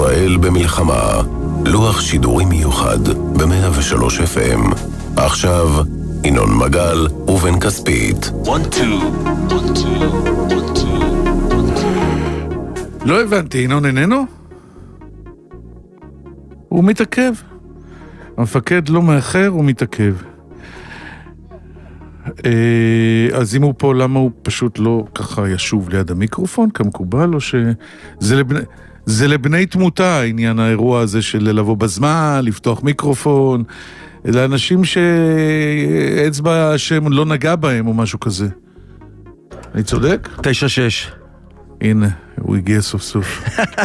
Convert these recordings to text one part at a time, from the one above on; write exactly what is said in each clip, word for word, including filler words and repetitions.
ישראל במלחמה. לוח שידורים מיוחד ב-מאה ושלוש אף אם. עכשיו, ינון מגל ובן כספית. לא הבנתי, ינון איננו? הוא מתעכב. המפקד לא מאחר, הוא מתעכב. אז אם הוא פה, למה הוא פשוט לא ככה ישוב ליד המיקרופון כמקובל, או שזה לבני, זה לבני תמותה העניין האירוע הזה של לבוא בזמן, לפתוח מיקרופון, אלה אנשים שאצבע השם לא נגע בהם או משהו כזה. אני צודק? תשע שש. הנה, הוא הגיע סוף סוף.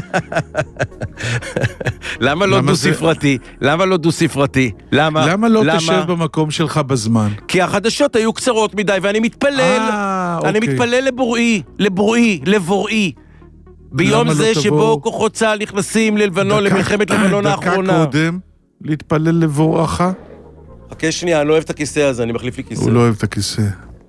למה לא דו-ספרתי? למה לא דו-ספרתי? למה? למה לא תשב במקום שלך בזמן? כי החדשות היו קצרות מדי, ואני מתפלל, אני מתפלל לבוראי, לבוראי, לבוראי. ביום זה שבו כוחות צה"ל נכנסים ללבנון, למלחמת לבנון האחרונה. דקה קודם, להתפלל לבוראך? חכה שנייה, אני לא אוהב את הכיסא הזה, אני מחליף לי כיסא. הוא לא אוהב את הכיסא.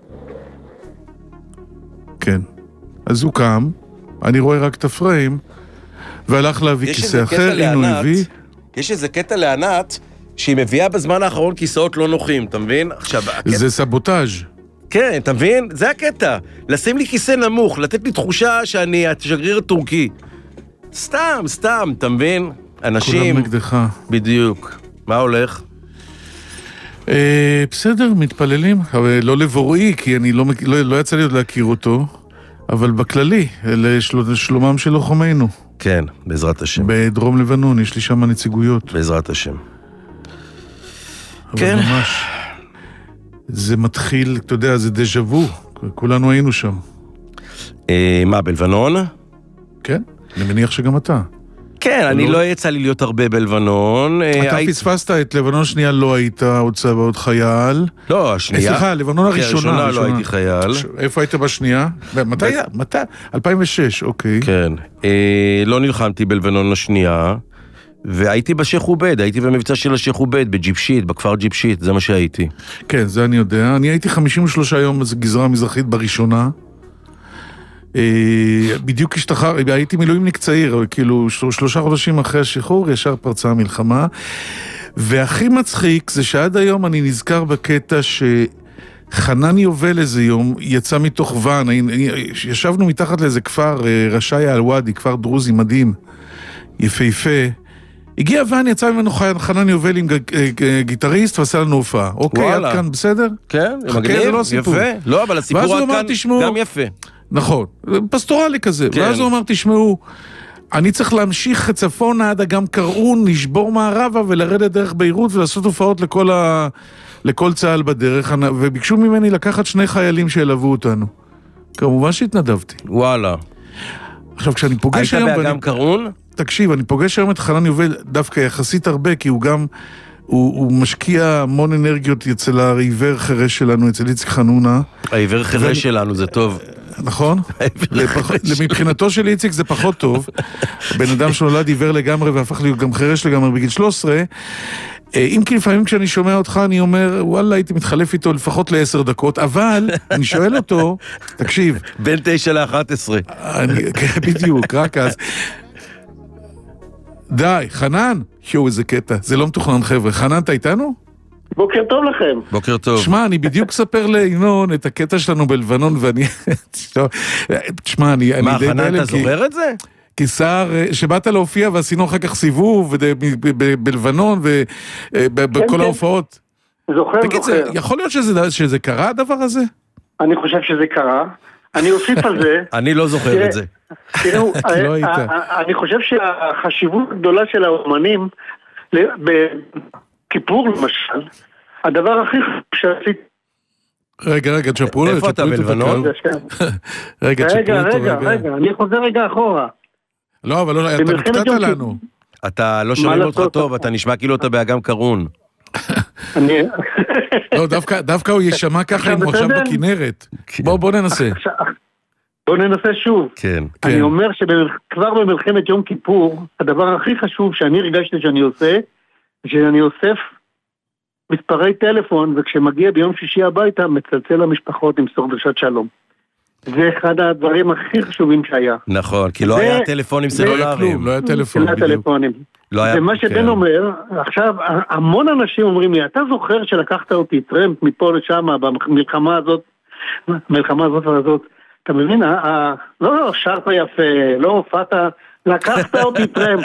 כן. אז הוא קם, אני רואה רק את הפריים, והלך להביא כיסא אחר, הנה הוא הביא. יש איזה קטע לענת, שהיא מביאה בזמן האחרון כיסאות לא נוחים, אתה מבין? עכשיו, זה סבוטאז'. כן, אתה מבין? זה הקטע. לשים לי כיסא נמוך, לתת לי תחושה שאני השגריר הטורקי. סתם, סתם, אתה מבין? אנשים... כולם נגדך. בדיוק. מה הולך? אה, בסדר, מתפללים. אבל לא לבוראי, כי אני לא, לא, לא יצא לי עוד להכיר אותו. אבל בכללי, לשלומם של לוחמינו. כן, בעזרת השם. בדרום לבנון, יש לי שם נציגויות. בעזרת השם. אבל כן. ממש, זה מתחיל, אתה יודע, זה דז'ה-וו. כולנו היינו שם. אה, מה, בלבנון? כן, אני מניח שגם אתה. כן, אני לא יצא לי להיות הרבה בלבנון. אתה פספסת את לבנון שנייה, לא היית עוד צבא, עוד חייל. לא, השנייה. סליחה, לבנון הראשונה. הראשונה לא הייתי חייל. איפה היית בשנייה? מתי? מתי? אלפיים ושש, אוקיי. כן. לא נלחמתי בלבנון השנייה, והייתי בשייח עובייד, הייתי במבצע של השייח עובייד, בג'יפשית, בכפר ג'יפשית, זה מה שהייתי. כן, זה אני יודע. אני הייתי חמישים ושלושה יום בגזרה המזרחית בראשונה. בדיוק השתחרר, הייתי מילואימניק צעיר, כאילו שלושה חודשים אחרי השחרור, ישר פרצה המלחמה, והכי מצחיק זה שעד היום אני נזכר בקטע שחנן יובל איזה יום יצא מתוך ואן, ישבנו מתחת לאיזה כפר, רשאי אל-וואדי, כפר דרוזי מדהים, יפהפה, הגיע ואן, יצא ממנו חנן יובל עם גיטריסט ועשה לנו הופעה, אוקיי, עד כאן בסדר? כן, מגניב, יפה, לא, אבל הסיפור עד כאן גם יפה. נכון, פסטורלי כזה. כן. ואז הוא אמר, תשמעו, אני צריך להמשיך צפונה עד אגם קראון, לשבור מערבה ולרדת דרך ביירות ולעשות הופעות לכל, ה... לכל צהל בדרך, וביקשו ממני לקחת שני חיילים שילוו אותנו. כמובן שהתנדבתי. וואלה. עכשיו, כשאני פוגש היום... היית באגם קראון? תקשיב, אני פוגש היום את חנן יובל דווקא יחסית הרבה, כי הוא גם... הוא, הוא משקיע המון אנרגיות אצל העיוור חרש שלנו, אצל איציק חנונה. העיוור חרש ואני... שלנו, זה טוב. נכון? לפח... מבחינתו של איציק זה פחות טוב. בן אדם שנולד עיוור לגמרי והפך להיות גם חרש לגמרי בגיל שלוש עשרה. אם כי לפעמים כשאני שומע אותך אני אומר, וואלה, הייתי מתחלף איתו לפחות לעשר דקות, אבל אני שואל אותו, תקשיב. בין תשע לאחת עשרה. אני... בדיוק, רק אז. די, חנן, שואו איזה קטע, זה לא מתוכנן חבר'ה, חנן אתה איתנו? בוקר טוב לכם. בוקר טוב. תשמע, אני בדיוק ספר לינון את הקטע שלנו בלבנון ואני... תשמע, אני... מה, חנן, אתה זוכר את זה? כי שר, שבאת להופיע ועשינו אחר כך סיבוב בלבנון ובכל ההופעות. זוכר, זוכר. יכול להיות שזה קרה הדבר הזה? אני חושב שזה קרה. אני אוסיף על זה. אני לא זוכר את זה. תראו, אני חושב שהחשיבות הגדולה של האומנים, בכיפור למשל, הדבר הכי חשוב שעשיתי... רגע, רגע, תשפרו לו. איפה אתה בלבנון? רגע, רגע, רגע, רגע, אני חוזר רגע אחורה. לא, אבל אתה נקטעת לנו. אתה לא שומעים אותך טוב, אתה נשמע כאילו אתה באגם קראון. לא, דווקא הוא ישמע ככה אם הוא עכשיו בכנרת. בוא ננסה. בוא ננסה שוב. כן. אני אומר שכבר במלחמת יום כיפור, הדבר הכי חשוב שאני הרגשתי שאני עושה, שאני אוסף מספרי טלפון, וכשמגיע ביום שישי הביתה, מצלצל למשפחות עם סור דרישת שלום. זה אחד הדברים הכי חשובים שהיה. נכון, כי לא היה טלפונים סלולריים. לא היה טלפונים. ומה שבן אומר, עכשיו, המון אנשים אומרים לי, אתה זוכר שלקחת אותי טרמפ מפה לשם, במלחמה הזאת, מלחמה הזאת והזאת, אתה מבין? לא, לא, שרת יפה, לא הופעת, לקחת אותי טרמפ.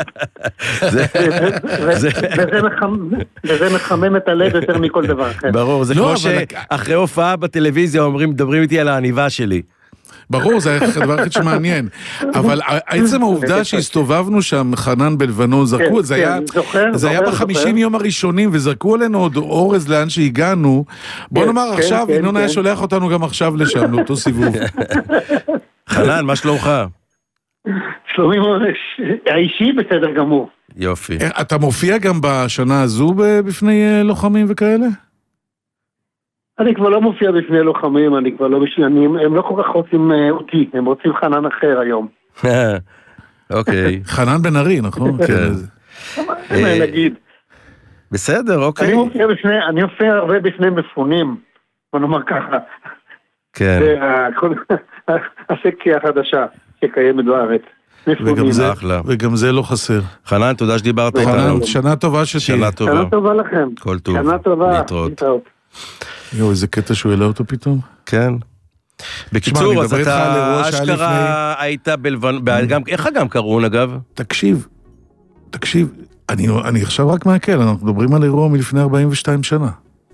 וזה מחמם את הלב יותר מכל דבר אחר. ברור, זה כמו שאחרי הופעה בטלוויזיה אומרים, מדברים איתי על העניבה שלי. ברור, זה הדבר הכי שמעניין. אבל עצם העובדה שהסתובבנו שם, חנן בלבנון, זרקו, זה היה בחמישים יום הראשונים, וזרקו עלינו עוד אורז לאן שהגענו. בוא נאמר עכשיו, ינון היה שולח אותנו גם עכשיו לשם, לאותו סיבוב. חנן, מה שלומך? שלומי האישי בסדר גמור. יופי. אתה מופיע גם בשנה הזו בפני לוחמים וכאלה? אני כבר לא מופיע בפני לוחמים, אני כבר לא משנים, הם לא כל כך רוצים אותי, הם רוצים חנן אחר היום. אוקיי. חנן בן ארי, נכון? כן. נגיד. בסדר, אוקיי. אני מופיע בפני, אני מופיע הרבה בפני מפונים, בוא נאמר ככה. כן. זה הסקציה החדשה שקיימת בארץ. וגם זה, וגם זה לא חסר. חנן, תודה שדיברת איתנו. שנה טובה שתהיה. שנה טובה. שנה טובה לכם. כל טוב. שנה טובה. להתראות. יו, איזה קטע שהוא העלה אותו פתאום. כן. בקיצור, אז אתה אשכרה היית בלבנון, איך גם קראון אגב? תקשיב, תקשיב, אני עכשיו רק מעכל, אנחנו מדברים על אירוע מלפני ארבעים ושתיים שנה.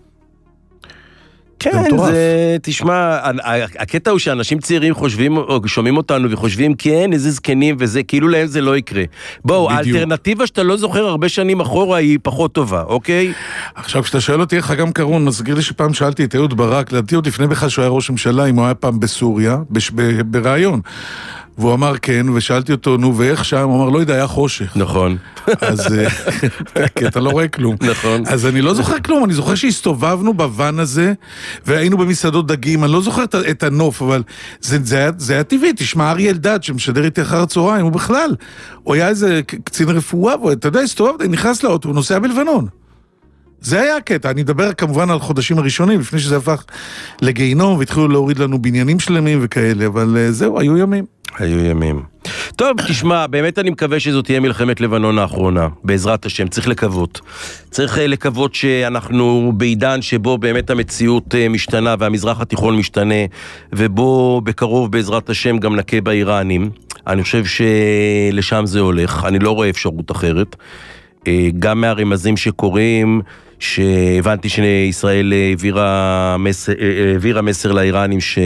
כן, זה, תשמע, הקטע הוא שאנשים צעירים חושבים, או שומעים אותנו וחושבים, כן, איזה זקנים וזה, כאילו להם זה לא יקרה. בואו, האלטרנטיבה שאתה לא זוכר הרבה שנים אחורה היא פחות טובה, אוקיי? עכשיו, כשאתה שואל אותי איך גם קרון, מזכיר לי שפעם שאלתי את אהוד ברק, לדעתי עוד לפני בכלל שהוא היה ראש ממשלה, אם הוא היה פעם בסוריה, ברעיון. והוא אמר כן, ושאלתי אותו, נו, ואיך שם? הוא אמר, לא יודע, היה חושך. נכון. אז, כי אתה לא רואה כלום. נכון. אז אני לא זוכר כלום, אני זוכר שהסתובבנו בוון הזה, והיינו במסעדות דגים, אני לא זוכר את הנוף, אבל זה, זה, היה, זה היה טבעי, תשמע, אריה אלדד, שמשדר איתי אחר הצהריים, הוא בכלל, הוא היה איזה קצין רפואה, ואתה יודע, הסתובב, נכנס לאוטו, הוא נוסע בלבנון. זה היה הקטע, אני מדבר כמובן על חודשים הראשונים, לפני שזה הפך לגיהינום, והתחילו להוריד לנו בניינים שלמים וכאלה, אבל זהו, היו ימים. היו ימים. טוב, תשמע, באמת אני מקווה שזאת תהיה מלחמת לבנון האחרונה, בעזרת השם, צריך לקוות. צריך לקוות שאנחנו בעידן שבו באמת המציאות משתנה, והמזרח התיכון משתנה, ובו בקרוב בעזרת השם גם נקה באיראנים. אני חושב שלשם זה הולך, אני לא רואה אפשרות אחרת. גם מהרמזים שקורים, שהבנתי שישראל העבירה מסר, העבירה מסר לאיראנים ש...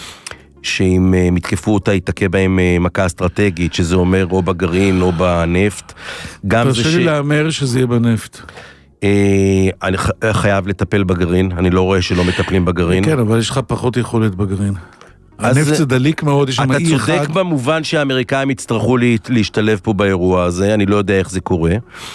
שאם מתקפו אותה יתקה בהם מכה אסטרטגית, שזה אומר או בגרעין או בנפט. תרשה לי לאמר שזה יהיה בנפט. אני חייב לטפל בגרעין, אני לא רואה שלא מטפלים בגרעין. כן, אבל יש לך פחות יכולת בגרעין. הנפט זה דליק מאוד, יש שם אי אחד. אתה צודק במובן שהאמריקאים יצטרכו להשתלב פה באירוע הזה, אני לא יודע איך זה קורה.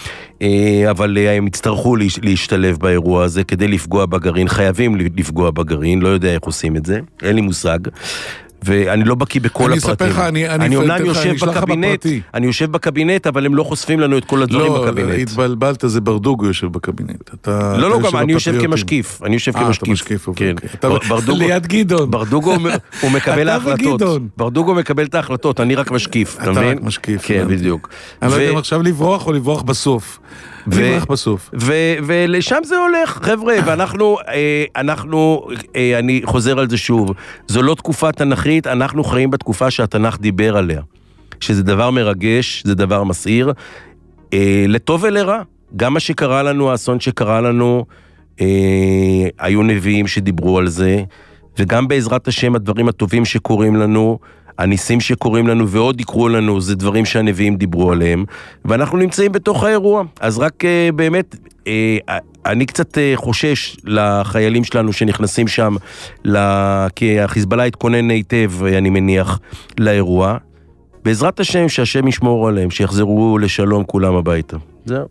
אבל הם יצטרכו להשתלב באירוע הזה כדי לפגוע בגרעין, חייבים לפגוע בגרעין, לא יודע איך עושים את זה, אין לי מושג. ואני לא בקיא בכל הפרטים. אני, אני, אני אומנם יושב בקבינט, אני יושב בקבינט, אבל הם לא חושפים לנו את כל הדברים לא, בקבינט. לא, התבלבלת, זה ברדוגו יושב בקבינט. אתה, לא, לא, אתה גם אני יושב כמשקיף. אני יושב 아, כמשקיף. אתה משקיף, כן. אתה ברדוגו, ליד גדעון. ברדוגו הוא מקבל ההחלטות. ברדוגו מקבל את ההחלטות, אני רק משקיף. אתה רק משקיף. כן, בדיוק. אני לא יודע אם עכשיו לברוח או לברוח בסוף. לברוח בסוף. ולשם זה הולך, חבר'ה, ואנחנו, אנחנו, אני חוזר על זה שוב, זו לא תקופה תנכית, אנחנו חיים בתקופה שהתנך דיבר עליה, שזה דבר מרגש, זה דבר מסעיר, לטוב ולרע, גם מה שקרה לנו, האסון שקרה לנו, היו נביאים שדיברו על זה, וגם בעזרת השם הדברים הטובים שקורים לנו, הניסים שקורים לנו ועוד יקרו לנו, זה דברים שהנביאים דיברו עליהם, ואנחנו נמצאים בתוך האירוע. אז רק uh, באמת, uh, אני קצת uh, חושש לחיילים שלנו שנכנסים שם, לה... כי החיזבאללה התכונן היטב, אני מניח, לאירוע. בעזרת השם, שהשם ישמור עליהם, שיחזרו לשלום כולם הביתה. זהו.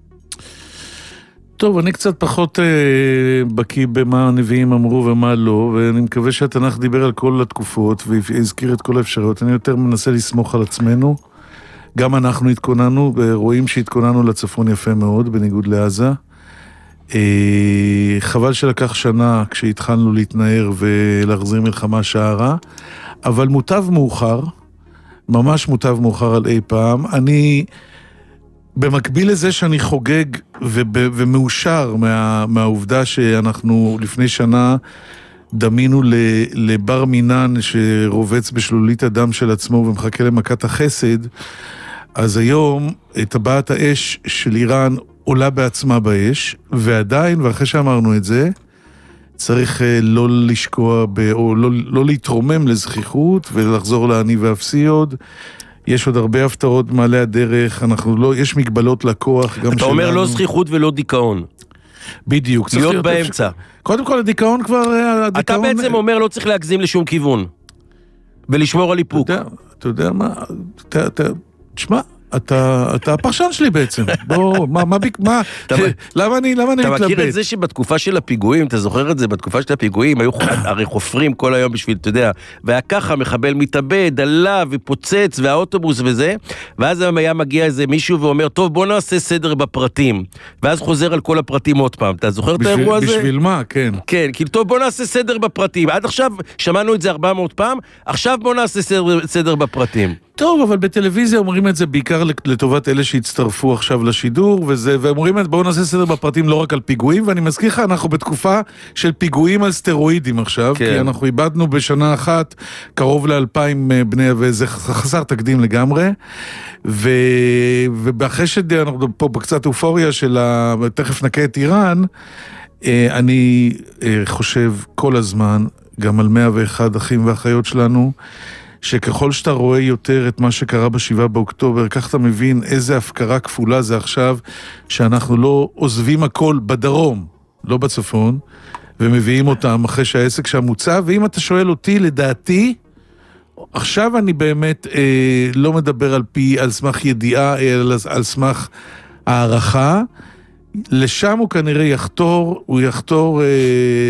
טוב, אני קצת פחות אה, בקיא במה הנביאים אמרו ומה לא, ואני מקווה שהתנ"ך דיבר על כל התקופות והזכיר את כל האפשרויות. אני יותר מנסה לסמוך על עצמנו. גם אנחנו התכוננו, ורואים שהתכוננו לצפון יפה מאוד, בניגוד לעזה. חבל שלקח שנה כשהתחלנו להתנער ולהחזיר מלחמה שערה, אבל מוטב מאוחר, ממש מוטב מאוחר על אי פעם. אני, במקביל לזה שאני חוגג ומאושר מה, מהעובדה שאנחנו לפני שנה דמינו לבר מינן שרובץ בשלולית הדם של עצמו ומחכה למכת החסד, אז היום טבעת האש של איראן עולה בעצמה באש, ועדיין, ואחרי שאמרנו את זה, צריך לא לשקוע, ב, או לא, לא להתרומם לזכיחות, ולחזור לעני ואפסי עוד. יש עוד הרבה הפתעות מעלה הדרך, אנחנו לא, יש מגבלות לכוח, גם אתה שלנו. אומר לא זכיחות ולא דיכאון. בדיוק. להיות באמצע. קודם כל, הדיכאון כבר... הדיכאון... אתה בעצם אומר לא צריך להגזים לשום כיוון, ולשמור על איפוק. אתה יודע, אתה יודע מה, אתה, אתה, תשמע, אתה, אתה הפרשן שלי בעצם. בוא, מה, מה, מה, למה אני, למה אני מתלבט? אתה מכיר את זה שבתקופה של הפיגועים, אתה זוכר את זה, בתקופה של הפיגועים, היו הרי חופרים כל היום בשביל, אתה יודע, והיה ככה, מחבל מתאבד, עלה ופוצץ, והאוטובוס וזה, ואז היה מגיע איזה מישהו ואומר, טוב, בוא נעשה סדר בפרטים, ואז חוזר על כל הפרטים עוד פעם. אתה זוכר את האירוע הזה? בשביל מה, כן. כן, כאילו, טוב, בוא נעשה סדר בפרטים. עד עכשיו, שמענו את זה ארבע מאות פעם, עכשיו בוא נעשה סדר, סדר בפרטים. טוב, אבל בטלוויזיה אומרים את זה בעיקר לטובת אלה שהצטרפו עכשיו לשידור, וזה, ואומרים את בואו נעשה סדר בפרטים לא רק על פיגועים, ואני מזכיר לך, אנחנו בתקופה של פיגועים על סטרואידים עכשיו, כן. כי אנחנו איבדנו בשנה אחת קרוב לאלפיים בני, וזה חסר תקדים לגמרי, ו... ואחרי שאנחנו פה בקצת אופוריה של ה... תכף נקה את איראן, אני חושב כל הזמן, גם על מאה ואחד אחים ואחיות שלנו, שככל שאתה רואה יותר את מה שקרה בשבעה באוקטובר, כך אתה מבין איזה הפקרה כפולה זה עכשיו, שאנחנו לא עוזבים הכל בדרום, לא בצפון, ומביאים אותם אחרי שהעסק שם מוצא, ואם אתה שואל אותי, לדעתי, עכשיו אני באמת אה, לא מדבר על פי, על סמך ידיעה, אלא על סמך הערכה, לשם הוא כנראה יחתור, הוא יחתור אה,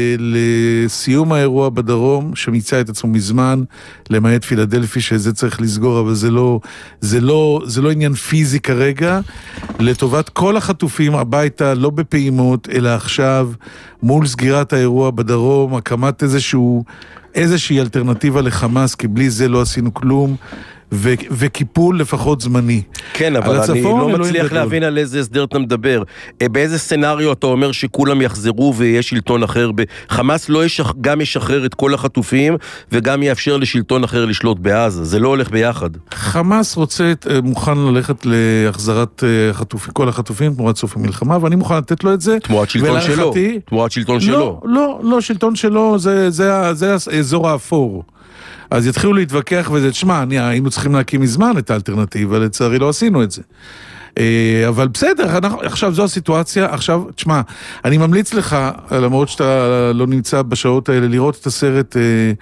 לסיום האירוע בדרום, שמיצא את עצמו מזמן, למעט פילדלפי, שזה צריך לסגור, אבל זה לא, זה לא, זה לא עניין פיזי כרגע, לטובת כל החטופים הביתה, לא בפעימות, אלא עכשיו, מול סגירת האירוע בדרום, הקמת איזשהו, איזושהי אלטרנטיבה לחמאס, כי בלי זה לא עשינו כלום, ו- וקיפול לפחות זמני. כן, אבל אני לא מצליח להבין על איזה הסדר אתה מדבר. באיזה סצנריו אתה אומר שכולם יחזרו ויהיה שלטון אחר? חמאס לא ישח... גם ישחרר את כל החטופים, וגם יאפשר לשלטון אחר לשלוט בעזה. זה לא הולך ביחד. חמאס רוצה, מוכן ללכת להחזרת חטופים, כל החטופים, תמורת סוף המלחמה, ואני מוכן לתת לו את זה. תמורת שלטון שלו. תמורת שלטון שלו. לא, לא, לא, שלטון שלו, זה, זה, זה האזור האפור. אז יתחילו להתווכח וזה, תשמע, היינו צריכים להקים מזמן את האלטרנטיבה, לצערי לא עשינו את זה. אבל בסדר, אנחנו, עכשיו זו הסיטואציה, עכשיו, תשמע, אני ממליץ לך, למרות שאתה לא נמצא בשעות האלה, לראות את הסרט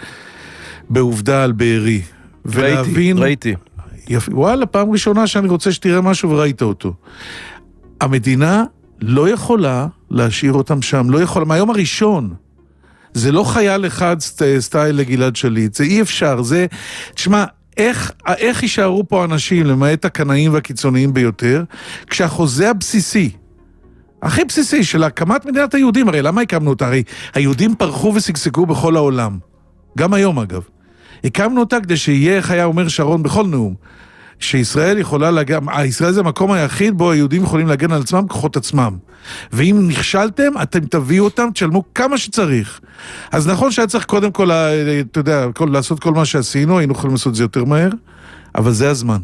בעובדה על בארי. ראיתי, ראיתי. יפ, וואלה, פעם ראשונה שאני רוצה שתראה משהו וראית אותו. המדינה לא יכולה להשאיר אותם שם, לא יכולה, מהיום הראשון, זה לא חייל אחד סטייל לגלעד שליט, זה אי אפשר, זה, תשמע, איך, איך יישארו פה אנשים, למעט הקנאים והקיצוניים ביותר, כשהחוזה הבסיסי, הכי בסיסי של הקמת מדינת היהודים, הרי למה הקמנו אותה? הרי היהודים פרחו וסגסגו בכל העולם, גם היום אגב. הקמנו אותה כדי שיהיה, איך היה אומר שרון בכל נאום, שישראל יכולה להגן, ישראל זה המקום היחיד בו היהודים יכולים להגן על עצמם כוחות עצמם. ואם נכשלתם, אתם תביאו אותם, תשלמו כמה שצריך. אז נכון שהיה צריך קודם כל, אתה יודע, כל, לעשות כל מה שעשינו, היינו יכולים לעשות את זה יותר מהר, אבל זה הזמן.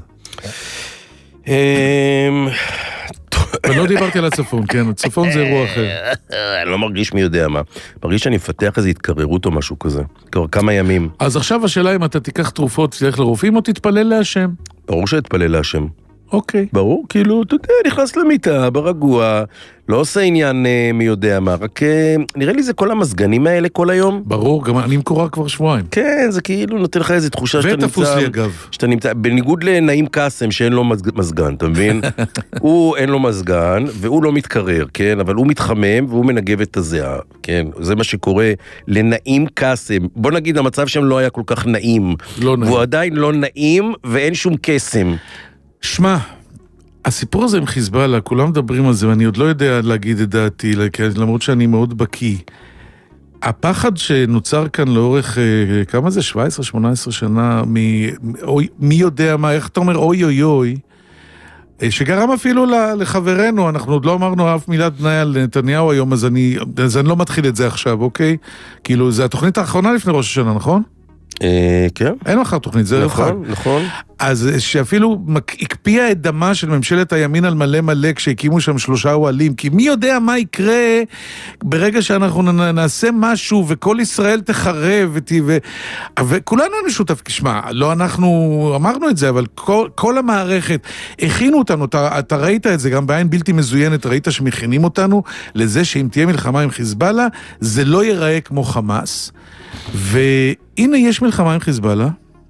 ולא דיברתי על הצפון, כן, הצפון זה אירוע אחר. אני לא מרגיש מי יודע מה. מרגיש שאני אפתח איזו התקררות או משהו כזה. כבר כמה ימים. אז עכשיו השאלה אם אתה תיקח תרופות, תלך לרופאים או תתפלל להשם? ברור שתתפלל להשם. אוקיי. ברור, כאילו, אתה יודע, נכנס למיטה, ברגוע, לא עושה עניין אה, מי יודע מה, רק אה, נראה לי זה כל המסגנים האלה כל היום. ברור, גם אני מקורא כבר שבועיים. כן, זה כאילו נותן לך איזו תחושה שאתה נמצא... ותפוס לי אגב. שאתה נמצא, בניגוד לנעים קסם שאין לו מזגן, אתה מבין? הוא אין לו מזגן, והוא לא מתקרר, כן? אבל הוא מתחמם והוא מנגב את הזיעה, כן? זה מה שקורה לנעים קסם. בוא נגיד, המצב שם לא היה כל כך נעים. לא נעים. והוא עדיין לא נעים ואין שום קסם. שמע, הסיפור הזה עם חיזבאללה, כולם מדברים על זה, ואני עוד לא יודע להגיד את דעתי, למרות שאני מאוד בקיא. הפחד שנוצר כאן לאורך, כמה זה? שבע עשרה שמונה עשרה שנה, מי, מי יודע מה, איך אתה אומר, אוי אוי אוי, שגרם אפילו לחברנו, אנחנו עוד לא אמרנו אף מילת בניה על נתניהו היום, אז אני, אז אני לא מתחיל את זה עכשיו, אוקיי? כאילו, זה התוכנית האחרונה לפני ראש השנה, נכון? כן. אין מחר תוכנית, זה נכון, אחד. נכון. אז שאפילו הקפיאה את דמה של ממשלת הימין על מלא מלא כשהקימו שם שלושה אוהלים, כי מי יודע מה יקרה ברגע שאנחנו נעשה משהו וכל ישראל תחרב ו... וכולנו משותף, שמע, לא אנחנו אמרנו את זה, אבל כל, כל המערכת הכינו אותנו, אתה, אתה ראית את זה גם בעין בלתי מזוינת, ראית שמכינים אותנו לזה שאם תהיה מלחמה עם חיזבאללה, זה לא ייראה כמו חמאס. והנה יש מלחמה עם חיזבאללה,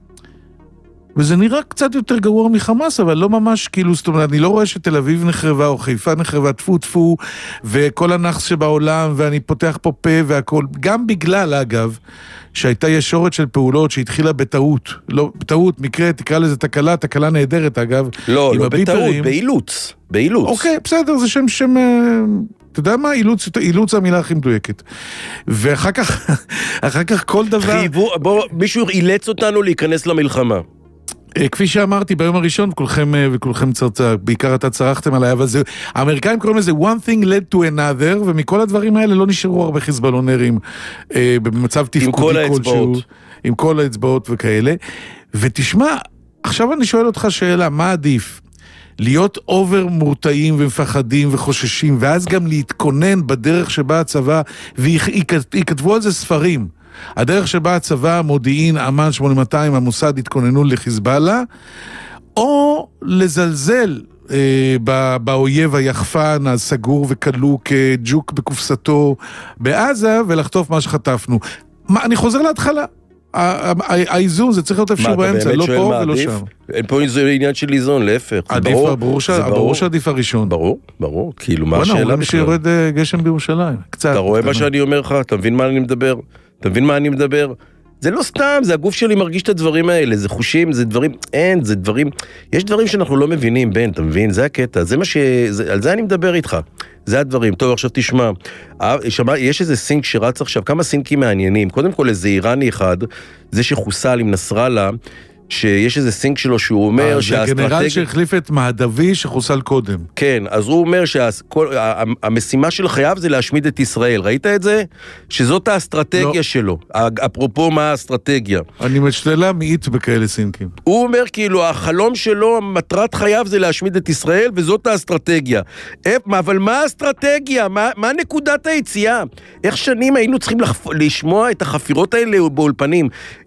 וזה נראה קצת יותר גרוע מחמאס, אבל לא ממש, כאילו, זאת אומרת, אני לא רואה שתל אביב נחרבה, או חיפה נחרבה, טפו טפו, וכל הנחס שבעולם, ואני פותח פה פה והכל, גם בגלל, אגב, שהייתה ישורת של פעולות שהתחילה בטעות, לא, בטעות, מקרה, תקרא לזה תקלה, תקלה נהדרת, אגב. לא, לא בטעות, באילוץ, באילוץ. אוקיי, בסדר, זה שם שם... אתה יודע מה? אילוץ, אילוץ המלה הכי מדויקת. ואחר כך, אחר כך כל דבר... חייבו, בוא, מישהו אילץ אותנו להיכנס למלחמה. כפי שאמרתי ביום הראשון, וכולכם, וכולכם צרצה, בעיקר אתה צרחתם עליי, אבל זה, האמריקאים קוראים לזה one thing led to another, ומכל הדברים האלה לא נשארו הרבה חיזבאלונרים, אה, במצב תפקודי כלשהו. עם כל האצבעות וכאלה. ותשמע, עכשיו אני שואל אותך שאלה, מה עדיף? להיות אובר מורתעים ומפחדים וחוששים, ואז גם להתכונן בדרך שבה הצבא, ויכתבו על זה ספרים, הדרך שבה הצבא, המודיעין, אמן שמונה מאתיים, המוסד התכוננו לחיזבאללה, או לזלזל אה, באויב היחפן, הסגור וכלוא כג'וק בקופסתו בעזה, ולחטוף מה שחטפנו. מה, אני חוזר להתחלה. האיזון, זה צריך להיות אפשר באמצע, לא פה ולא שם. אין פה עניין של איזון, להפך. ברור שעדיף הראשון. ברור, ברור. כאילו, מה השאלה בכלל? שיורד גשם בירושלים. אתה רואה מה שאני אומר לך? אתה מבין מה אני מדבר? אתה מבין מה אני מדבר? זה לא סתם, זה הגוף שלי מרגיש את הדברים האלה, זה חושים, זה דברים, אין, זה דברים, יש דברים שאנחנו לא מבינים, בן, אתה מבין? זה הקטע, זה מה ש... זה, על זה אני מדבר איתך, זה הדברים. טוב, עכשיו תשמע, שמה, יש איזה סינק שרץ עכשיו, כמה סינקים מעניינים, קודם כל איזה איראני אחד, זה שחוסל עם נסראללה, שיש איזה סינק שלו שהוא אומר שהאסטרטגיה... זה גנרל שהחליף את מהדווי שחוסל קודם. כן, אז הוא אומר שהמשימה של חייו זה להשמיד את ישראל. ראית את זה? שזאת האסטרטגיה שלו. אפרופו מה האסטרטגיה. אני משתלה מאית בכאלה סינקים. הוא אומר כאילו, החלום שלו, מטרת חייו זה להשמיד את ישראל, וזאת האסטרטגיה. אבל מה האסטרטגיה? מה נקודת היציאה? איך שנים היינו צריכים לשמוע את החפירות האלה באולפנים?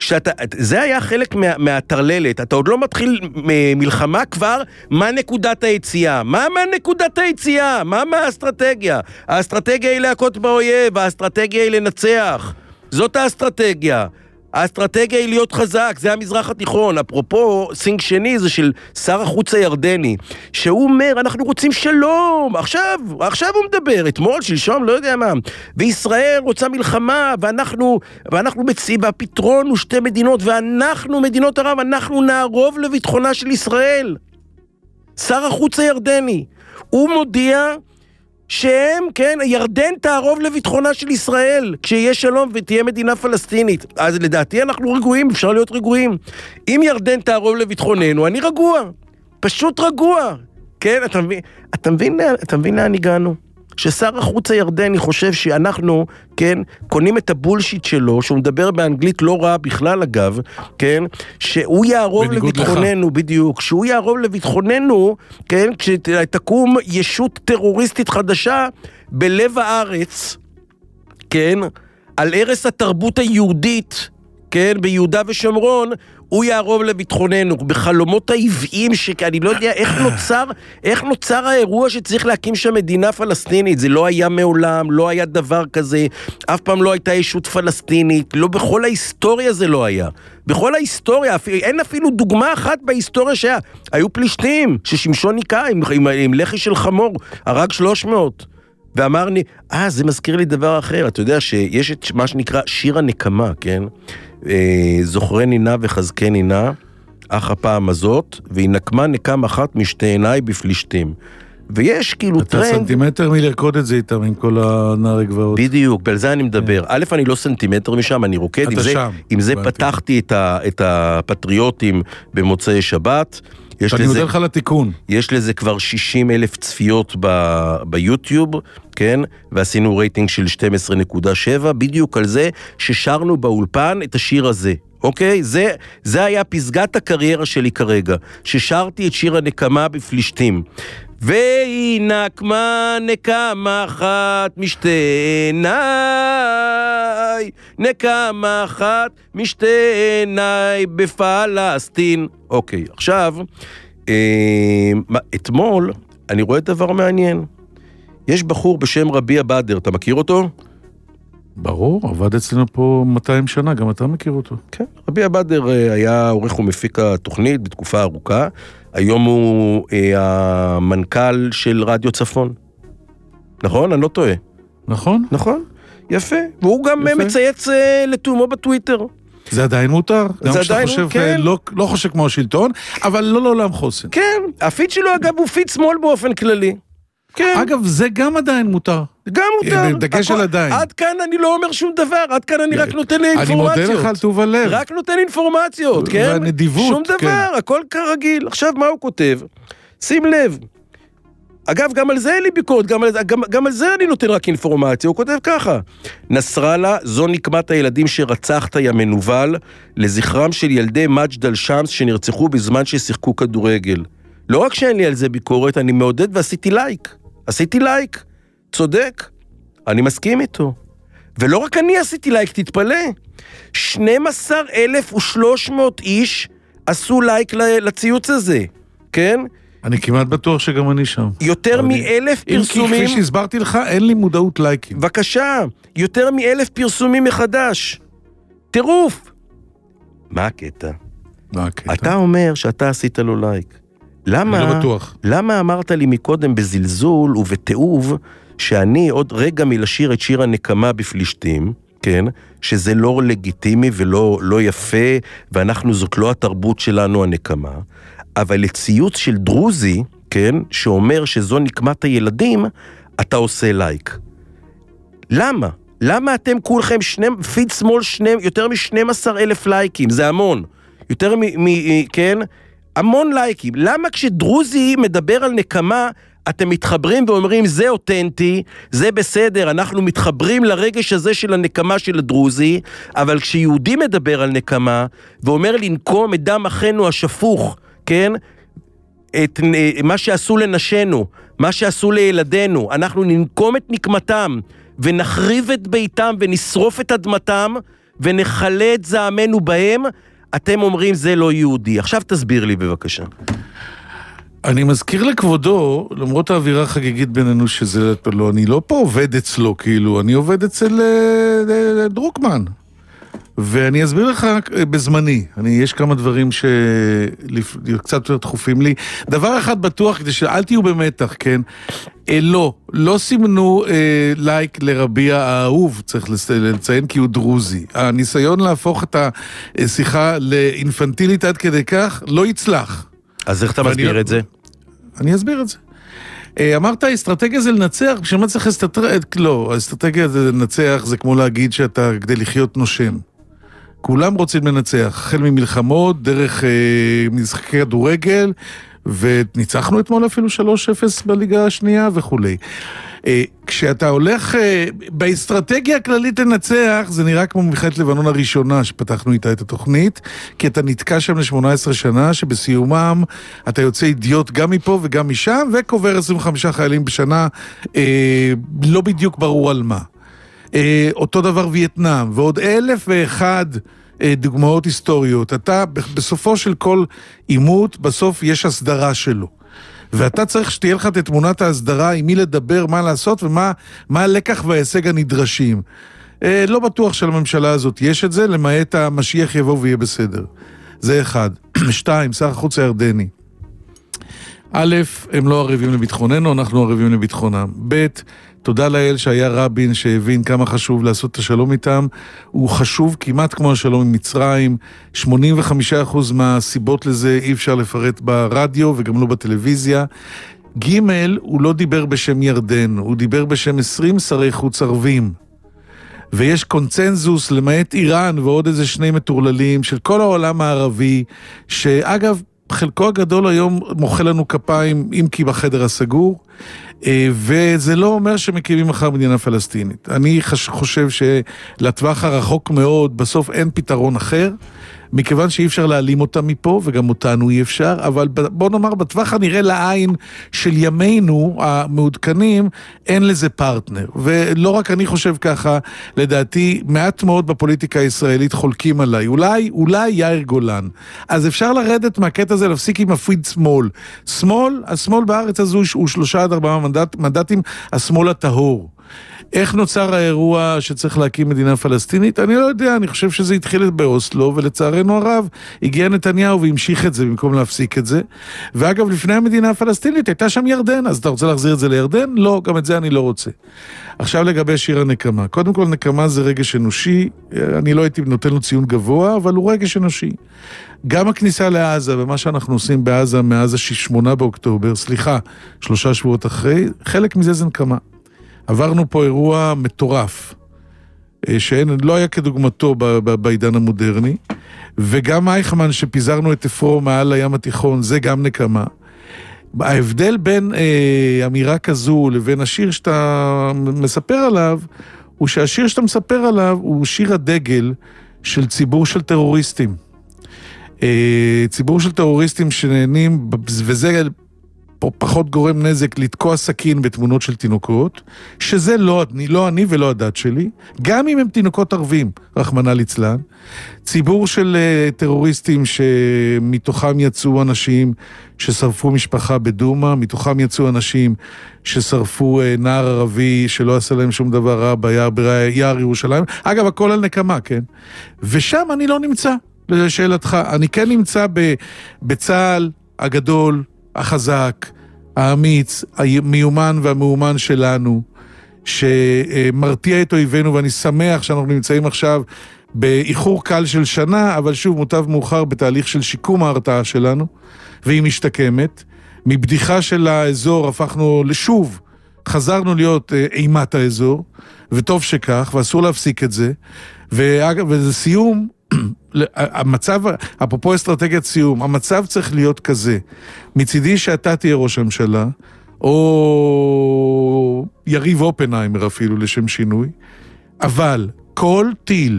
זה היה חלק מה... תרללת, אתה עוד לא מתחיל מלחמה כבר, מה נקודת היציאה? מה מה נקודת היציאה? מה מה האסטרטגיה? האסטרטגיה היא להכות באויב, האסטרטגיה היא לנצח. זאת האסטרטגיה. האסטרטגיה היא להיות חזק, זה המזרח התיכון. אפרופו, סינג שני זה של שר החוץ הירדני, שהוא אומר, אנחנו רוצים שלום, עכשיו, עכשיו הוא מדבר, אתמול, שלשום, לא יודע מה, וישראל רוצה מלחמה, ואנחנו, ואנחנו מציעים, והפתרון הוא שתי מדינות, ואנחנו, מדינות ערב, אנחנו נערוב לביטחונה של ישראל. שר החוץ הירדני, הוא מודיע, שהם, כן, ירדן תערוב לביטחונה של ישראל, כשיהיה שלום ותהיה מדינה פלסטינית. אז לדעתי אנחנו רגועים, אפשר להיות רגועים. אם ירדן תערוב לביטחוננו, אני רגוע. פשוט רגוע. כן, אתה מבין, אתה מבין, אתה מבין לאן הגענו? ששר החוץ הירדני חושב שאנחנו, כן, קונים את הבולשיט שלו, שהוא מדבר באנגלית לא רע בכלל אגב, כן, שהוא יערוב לביטחוננו, לך. בדיוק, שהוא יערוב לביטחוננו, כן, כשתקום ישות טרוריסטית חדשה בלב הארץ, כן, על ערש התרבות היהודית, כן, ביהודה ושומרון, הוא יערוב לביטחוננו, בחלומות העביים, שאני לא יודע איך נוצר, איך נוצר האירוע שצריך להקים שם מדינה פלסטינית, זה לא היה מעולם, לא היה דבר כזה, אף פעם לא הייתה ישות פלסטינית, לא בכל ההיסטוריה זה לא היה, בכל ההיסטוריה, אין אפילו דוגמה אחת בהיסטוריה שהיה, היו פלישתים, ששמשון ניקה עם, עם, עם לחי של חמור, הרג שלוש מאות, ואמר לי, אה, זה מזכיר לי דבר אחר, אתה יודע שיש את מה שנקרא שיר הנקמה, כן? זוכרני נא וחזקני נא, אך הפעם הזאת, והיא נקמה נקם אחת משתי עיניי בפלישתים. ויש כאילו אתה טרנד... אתה סנטימטר מלרקוד את זה איתם, עם כל הנער הגבעות. בדיוק, בגלל זה אני מדבר. א', אני לא סנטימטר משם, אני רוקד. אתה שם. עם זה פתחתי את הפטריוטים במוצאי שבת. אני מודה לך לתיקון. יש לזה כבר שישים אלף צפיות ביוטיוב, כן? ועשינו רייטינג של שתים עשרה נקודה שבע, בדיוק על זה ששרנו באולפן את השיר הזה. אוקיי? זה, זה היה פסגת הקריירה שלי כרגע, ששרתי את שיר הנקמה בפלישתים. והיא נקמה נקמה אחת משתי עיניי, נקמה אחת משתי עיניי בפלסטין. אוקיי, עכשיו, אה, אתמול אני רואה דבר מעניין. יש בחור בשם רביע בדר, אתה מכיר אותו? ברור, עבד אצלנו פה מאתיים שנה, גם אתה מכיר אותו. כן, רביע בדר היה עורך ומפיק התוכנית בתקופה ארוכה, היום הוא אה, המנכ"ל של רדיו צפון. נכון? אני לא טועה. נכון? נכון, יפה. והוא גם יפה. מצייץ אה, לתומו בטוויטר. זה עדיין מותר, גם שאתה חושב, כן. לא, לא חושב כמו השלטון, אבל לא לעולם חוסן. כן, הפיד שלו אגב הוא פיד שמאל באופן כללי. כן. אגב, זה גם עדיין מותר. גם מותר. בדגש על עדיין. עד כאן אני לא אומר שום דבר, עד כאן אני רק נותן לי אינפורמציות. אני מודה לך על טוב הלב. רק נותן אינפורמציות, כן? והנדיבות, שום דבר, הכל כרגיל. עכשיו מה הוא כותב? שים לב. אגב, גם על זה אין לי ביקורת, גם על, גם, גם על זה אני נותן רק אינפורמציה. הוא כותב ככה: נסראללה, זו נקמת הילדים שרצחת יא מנוול, לזכרם של ילדי מג'דל שמס שנרצחו בזמן ששיחקו כדורגל. לא רק שאין לי על זה ביקורת, אני מעודד ועשיתי לייק. עשיתי לייק. צודק. אני מסכים איתו. ולא רק אני עשיתי לייק, תתפלא. שנים עשר אלף ושלוש מאות איש עשו לייק לציוץ הזה. כן? אני כמעט בטוח שגם אני שם. יותר מאלף פרסומים... כפי שהסברתי לך, אין לי מודעות לייקים. בבקשה, יותר מאלף פרסומים מחדש. טירוף. מה הקטע? מה הקטע? אתה אומר שאתה עשית לו לייק. למה, אני לא בטוח. למה אמרת לי מקודם בזלזול ובתיעוב שאני עוד רגע מלשיר את שיר הנקמה בפלישתים, כן, שזה לא לגיטימי ולא לא יפה, ואנחנו זאת לא התרבות שלנו הנקמה, אבל לציוץ של דרוזי, כן, שאומר שזו נקמת הילדים, אתה עושה לייק. למה? למה אתם כולכם שני, פיד שמאל שני, יותר מ-שנים עשר אלף לייקים? זה המון. יותר מ... מ כן? המון לייקים. למה כשדרוזי מדבר על נקמה, אתם מתחברים ואומרים, זה אותנטי, זה בסדר, אנחנו מתחברים לרגש הזה של הנקמה של הדרוזי, אבל כשיהודי מדבר על נקמה, ואומר לנקום את דם אחינו השפוך, כן? את מה שעשו לנשנו, מה שעשו לילדינו, אנחנו ננקום את נקמתם, ונחריב את ביתם, ונשרוף את אדמתם, ונחלה את זעמנו בהם, אתם אומרים זה לא יהודי. עכשיו תסביר לי בבקשה. אני מזכיר לכבודו, למרות האווירה החגיגית בינינו שזה לא, אני לא פה עובד אצלו, כאילו, אני עובד אצל דרוקמן. ואני אסביר לך בזמני, אני, יש כמה דברים שקצת יותר דחופים לי. דבר אחד בטוח, כדי שאל תהיו במתח, כן? אה, לא, לא סימנו אה, לייק לרביע האהוב, צריך לציין כי הוא דרוזי. הניסיון להפוך את השיחה לאינפנטילית עד כדי כך, לא יצלח. אז איך אתה מסביר את זה? אני אסביר את זה. אמרת, האסטרטגיה זה לנצח, כשמה צריך אסטרטגיה, לא, האסטרטגיה זה לנצח, זה כמו להגיד שאתה כדי לחיות נושם. כולם רוצים לנצח, החל ממלחמות, דרך אה, משחקי כדורגל, וניצחנו אתמול אפילו שלוש אפס בליגה השנייה וכו'. אה, כשאתה הולך, אה, באסטרטגיה הכללית לנצח, זה נראה כמו מלחמת לבנון הראשונה שפתחנו איתה את התוכנית, כי אתה נתקע שם ל-שמונה עשרה שנה, שבסיומם אתה יוצא אידיוט גם מפה וגם משם, וקובר עשרים וחמישה חיילים בשנה, אה, לא בדיוק ברור על מה. אה, אותו דבר וייטנאם, ועוד אלף ואחד אה, דוגמאות היסטוריות. אתה, בסופו של כל עימות, בסוף יש הסדרה שלו. ואתה צריך שתהיה לך את תמונת ההסדרה עם מי לדבר, מה לעשות ומה מה הלקח וההישג הנדרשים. אה, לא בטוח שלממשלה הזאת יש את זה, למעט המשיח יבוא ויהיה בסדר. זה אחד. שתיים, שר החוץ הירדני. א', הם לא ערבים לביטחוננו, אנחנו ערבים לביטחונם. ב', תודה לאל שהיה רבין שהבין כמה חשוב לעשות את השלום איתם. הוא חשוב כמעט כמו השלום עם מצרים. שמונים וחמישה אחוז מהסיבות לזה אי אפשר לפרט ברדיו וגם לא בטלוויזיה. ג' הוא לא דיבר בשם ירדן, הוא דיבר בשם עשרים שרי חוץ ערבים. ויש קונצנזוס למעט איראן ועוד איזה שני מטורללים של כל העולם הערבי, שאגב, חלקו הגדול היום מוחא לנו כפיים, אם כי בחדר הסגור, וזה לא אומר שמקימים מחר מדינה פלסטינית. אני חושב שלטווח הרחוק מאוד, בסוף אין פתרון אחר, מכיוון שאי אפשר להעלים אותם מפה, וגם אותנו אי אפשר, אבל בוא נאמר, בטווח הנראה לעין של ימינו המעודכנים, אין לזה פרטנר. ולא רק אני חושב ככה, לדעתי, מעט מאוד בפוליטיקה הישראלית חולקים עליי. אולי, אולי יאיר גולן. אז אפשר לרדת מהקטע הזה, להפסיק עם הפריד שמאל. שמאל, השמאל בארץ הזו הוא שלושה עד ארבעה מנדט, מנדטים, השמאל הטהור. איך נוצר האירוע שצריך להקים מדינה פלסטינית? אני לא יודע, אני חושב שזה התחיל באוסלו, ולצערנו הרב, הגיע נתניהו והמשיך את זה במקום להפסיק את זה. ואגב, לפני המדינה הפלסטינית הייתה שם ירדן, אז אתה רוצה להחזיר את זה לירדן? לא, גם את זה אני לא רוצה. עכשיו לגבי שיר הנקמה. קודם כל, נקמה זה רגש אנושי, אני לא הייתי נותן לו ציון גבוה, אבל הוא רגש אנושי. גם הכניסה לעזה, ומה שאנחנו עושים בעזה מאז השמונה באוקטובר, סליחה, שלושה שבועות אחרי, חלק מזה זה נקמה. עברנו פה אירוע מטורף, שלא היה כדוגמתו בעידן המודרני, וגם אייכמן שפיזרנו את אפרו מעל הים התיכון, זה גם נקמה. ההבדל בין אה, אמירה כזו לבין השיר שאתה מספר עליו, הוא שהשיר שאתה מספר עליו הוא שיר הדגל של ציבור של טרוריסטים. אה, ציבור של טרוריסטים שנהנים, וזה פחות גורם נזק לתקוע סכין בתמונות של תינוקות, שזה לא אני, לא אני ולא הדת שלי, גם אם הם תינוקות ערבים, רחמנא ליצלן. ציבור של uh, טרוריסטים שמתוכם יצאו אנשים ששרפו משפחה בדומה, מתוכם יצאו אנשים ששרפו uh, נער ערבי שלא עשה להם שום דבר רע ביער, ביער ירושלים. אגב, הכל על נקמה, כן? ושם אני לא נמצא, לשאלתך. אני כן נמצא ב, בצהל הגדול, החזק, האמיץ, המיומן והמאומן שלנו, שמרתיע את אויבינו, ואני שמח שאנחנו נמצאים עכשיו באיחור קל של שנה, אבל שוב מוטב מאוחר בתהליך של שיקום ההרתעה שלנו, והיא משתקמת. מבדיחה של האזור הפכנו לשוב, חזרנו להיות אימת האזור, וטוב שכך, ואסור להפסיק את זה, ואגב, וזה סיום, המצב, אפרופו אסטרטגיית סיום, המצב צריך להיות כזה, מצידי שאתה תהיה ראש הממשלה, או יריב אופנהיימר אפילו לשם שינוי, אבל כל טיל,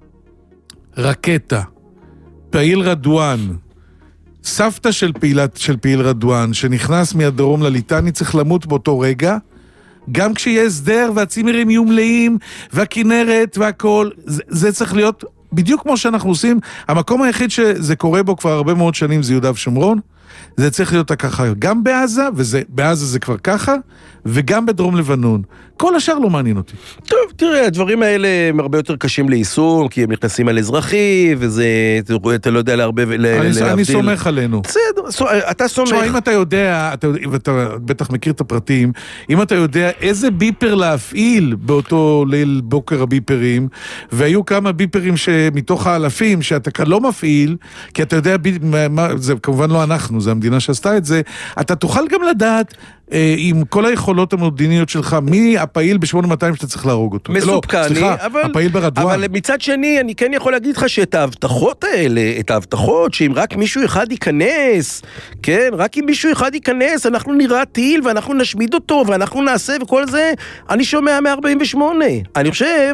רקטה, פעיל רדואן, סבתא של פעילת, של פעיל רדואן, שנכנס מהדרום לליטני, צריך למות באותו רגע, גם כשיהיה הסדר והצימרים יהיו מלאים, והכינרת והכל, זה, זה צריך להיות בדיוק כמו שאנחנו עושים. המקום היחיד שזה קורה בו כבר הרבה מאוד שנים זה יהודה ושומרון, זה צריך להיות ככה גם בעזה, ובעזה זה כבר ככה, וגם בדרום לבנון. כל השאר לא מעניין אותי. טוב, תראה, הדברים האלה הם הרבה יותר קשים ליישום, כי הם נכנסים על אזרחי, וזה, אתה לא יודע להרבה, להבדיל. אני סומך עלינו. בסדר, אתה סומך. תשמע, אם אתה יודע, ואתה בטח מכיר את הפרטים, אם אתה יודע איזה ביפר להפעיל באותו ליל בוקר הביפרים, והיו כמה ביפרים שמתוך האלפים שאתה כאן לא מפעיל, כי אתה יודע, זה כמובן לא אנחנו, זה המדינה שעשתה את זה, אתה תוכל גם לדעת, עם כל היכולות המודיניות שלך, מי הפעיל ב-שמונה מאתיים שאתה צריך להרוג אותו? מסופקני, לא, סליחה, אבל, הפעיל ברדואן. אבל מצד שני, אני כן יכול להגיד לך שאת ההבטחות האלה, את ההבטחות שאם רק מישהו אחד ייכנס, כן, רק אם מישהו אחד ייכנס, אנחנו נראה טיל ואנחנו נשמיד אותו ואנחנו נעשה וכל זה, אני שומע מ-ארבעים ושמונה. אני חושב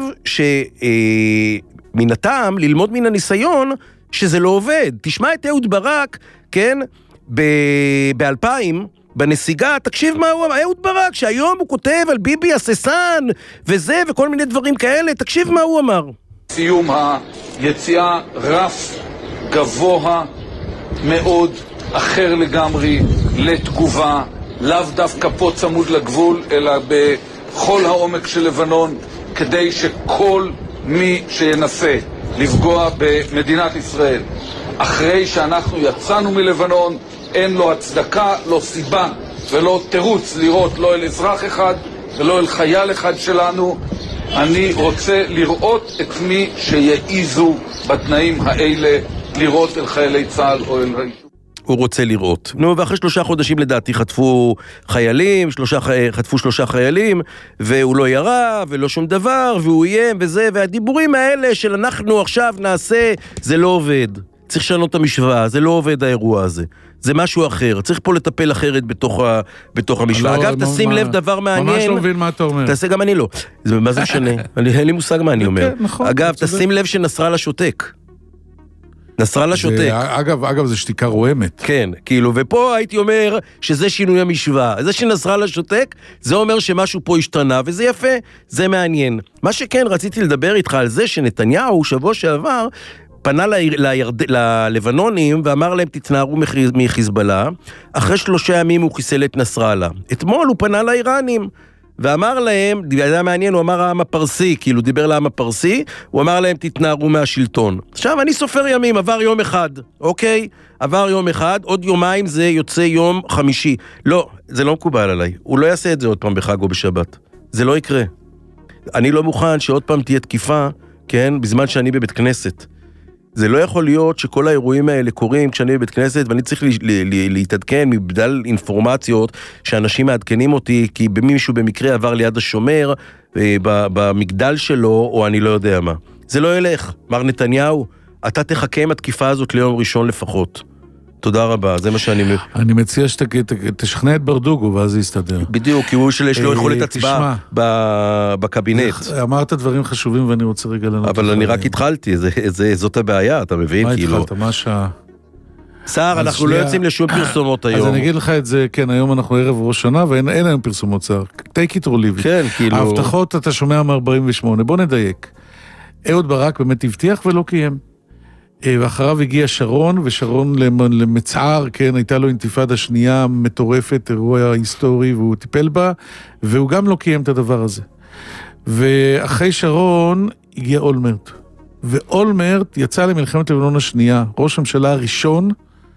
שמן הטעם ללמוד מן הניסיון שזה לא עובד. תשמע את אהוד ברק, כן, ב-אלפיים, בנסיגה, תקשיב מה הוא אמר, אהוד ברק, שהיום הוא כותב על ביבי הססן, וזה, וכל מיני דברים כאלה, תקשיב מה הוא אמר. סיום היציאה רף גבוה מאוד, אחר לגמרי, לתגובה, לאו דווקא פה צמוד לגבול, אלא בכל העומק של לבנון, כדי שכל מי שינסה לפגוע במדינת ישראל, אחרי שאנחנו יצאנו מלבנון, אין לו הצדקה, לא סיבה ולא תירוץ לראות לא אל אזרח אחד, ולא אל חייל אחד שלנו. אני רוצה לראות את מי שיעיזו בתנאים האלה לראות אל חיילי צה"ל או אל היישוב. הוא רוצה לראות. נו, ואחרי שלושה חודשים לדעתי חטפו חיילים, שלושה, חטפו שלושה חיילים, והוא לא ירה, ולא שום דבר, והוא איים וזה, והדיבורים האלה של אנחנו עכשיו נעשה, זה לא עובד. צריך לשנות את המשוואה, זה לא עובד האירוע הזה. זה משהו אחר, צריך פה לטפל אחרת בתוך, ה, בתוך המשוואה. אגב, תשים לב דבר מעניין. ממש לא מבין מה אתה אומר. תעשה גם אני לא. מה זה משנה? אין לי מושג מה אני אומר. אגב, תשים לב שנסראללה שותק. נסראללה שותק. אגב, אגב, זה שתיקה רועמת. כן, כאילו, ופה הייתי אומר שזה שינוי המשוואה. זה שנסראללה שותק, זה אומר שמשהו פה השתנה, וזה יפה, זה מעניין. מה שכן, רציתי לדבר איתך על זה שנתניהו, שבוע שעבר, פנה לירד... ללבנונים ואמר להם תתנערו מחיזבאללה, אחרי שלושה ימים הוא חיסל את נסראללה. אתמול הוא פנה לאיראנים, ואמר להם, זה מעניין, הוא אמר העם הפרסי, כאילו דיבר לעם הפרסי, הוא אמר להם תתנערו מהשלטון. עכשיו אני סופר ימים, עבר יום אחד, אוקיי? עבר יום אחד, עוד יומיים זה יוצא יום חמישי. לא, זה לא מקובל עליי, הוא לא יעשה את זה עוד פעם בחג או בשבת. זה לא יקרה. אני לא מוכן שעוד פעם תהיה תקיפה, כן? בזמן שאני בבית כנסת. זה לא יכול להיות שכל האירועים האלה קורים כשאני בבית כנסת, ואני צריך להתעדכן מבדל אינפורמציות שאנשים מעדכנים אותי, כי מישהו במקרה עבר ליד השומר, במגדל שלו, או אני לא יודע מה. זה לא ילך. מר נתניהו, אתה תחכה עם התקיפה הזאת ליום ראשון לפחות. תודה רבה, זה מה שאני... אני מציע שתשכנע את ברדוגו, ואז זה יסתדר. בדיוק, כי הוא יש לו יכולת הצבעה בקבינט. אמרת דברים חשובים ואני רוצה רגע לענות. אבל אני רק התחלתי, זאת הבעיה, אתה מבין? מה התחלת? מה השעה? שר, אנחנו לא יוצאים לשום פרסומות היום. אז אני אגיד לך את זה, כן, היום אנחנו ערב ראש שנה, ואין היום פרסומות, שר. take it or leave it. כן, כאילו... ההבטחות אתה שומע מ-ארבעים ושמונה, בוא נדייק. אהוד ברק באמת הבטיח ולא קיים. ואחריו הגיע שרון, ושרון למצער, כן, הייתה לו אינתיפאדה שנייה מטורפת, אירוע היסטורי, והוא טיפל בה, והוא גם לא קיים את הדבר הזה. ואחרי שרון הגיע אולמרט. ואולמרט יצא למלחמת לבנון השנייה, ראש הממשלה הראשון,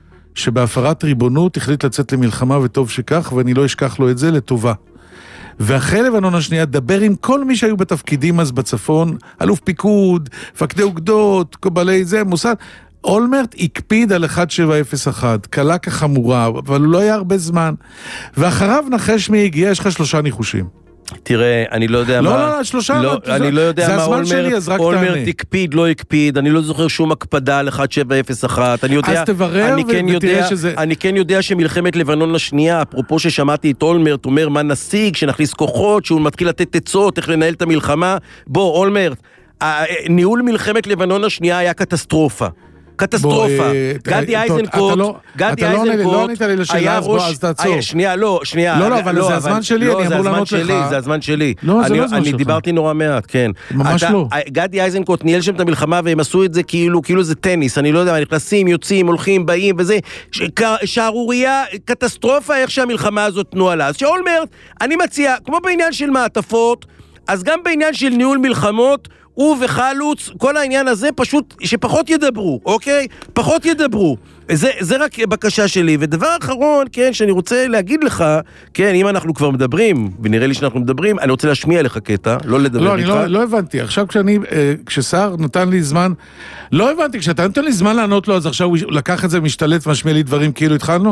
שבהפרת ריבונות החליט לצאת למלחמה, וטוב שכך, ואני לא אשכח לו את זה לטובה. ואחרי לבנון השנייה, דבר עם כל מי שהיו בתפקידים אז בצפון, אלוף פיקוד, פקדי אוגדות, קובלי זה, מוסד, אולמרט הקפיד על אחת שבע אפס אחת, קלה כחמורה, אבל הוא לא היה הרבה זמן. ואחריו נחש מי הגיע, יש לך שלושה ניחושים. תראה, אני לא יודע לא, מה... לא, לא, שלושה... לא, זה, אני לא יודע מה אולמרט, שלי, אולמרט הקפיד, לא הקפיד, אני לא זוכר שום הקפדה על אחת שבע אפס אחת, אני יודע... אז תברר אני כן ותראה יודע, שזה... אני כן יודע שמלחמת לבנון השנייה, אפרופו ששמעתי את אולמרט, אומר מה נשיג, שנכניס כוחות, שהוא מתחיל לתת תצות, איך לנהל את המלחמה. בוא, אולמרט, ניהול מלחמת לבנון השנייה היה קטסטרופה. קטסטרופה. גדי איזנקוט, גדי איזנקוט, היה ראש... שנייה, לא, שנייה. לא, לא, אבל זה הזמן שלי, אני אמור לענות לך. זה הזמן שלי. לא, זה לא הזמן שלך. אני דיברתי נורא מעט, כן. ממש לא. גדי איזנקוט ניהל שם את המלחמה, והם עשו את זה כאילו, כאילו זה טניס, אני לא יודע, נכנסים, יוצאים, הולכים, באים, וזה, שערוריה, קטסטרופה איך שהמלחמה הזאת נוהלה. אז שאולמרט, אני מציע, כמו בעניין של מעטפות, אז גם בעניין של ניהול מלחמות, הוא וחלוץ, כל העניין הזה פשוט, שפחות ידברו, אוקיי? פחות ידברו. זה, זה רק בקשה שלי. ודבר אחרון, כן, שאני רוצה להגיד לך, כן, אם אנחנו כבר מדברים, ונראה לי שאנחנו מדברים, אני רוצה להשמיע לך קטע, לא לדבר לא, איתך. אני לא, לא הבנתי. עכשיו כשאני, כששר נתן לי זמן, לא הבנתי, כשאתה נתן לי זמן לענות לו, אז עכשיו הוא לקח את זה, משתלט, משמיע לי דברים, כאילו התחלנו?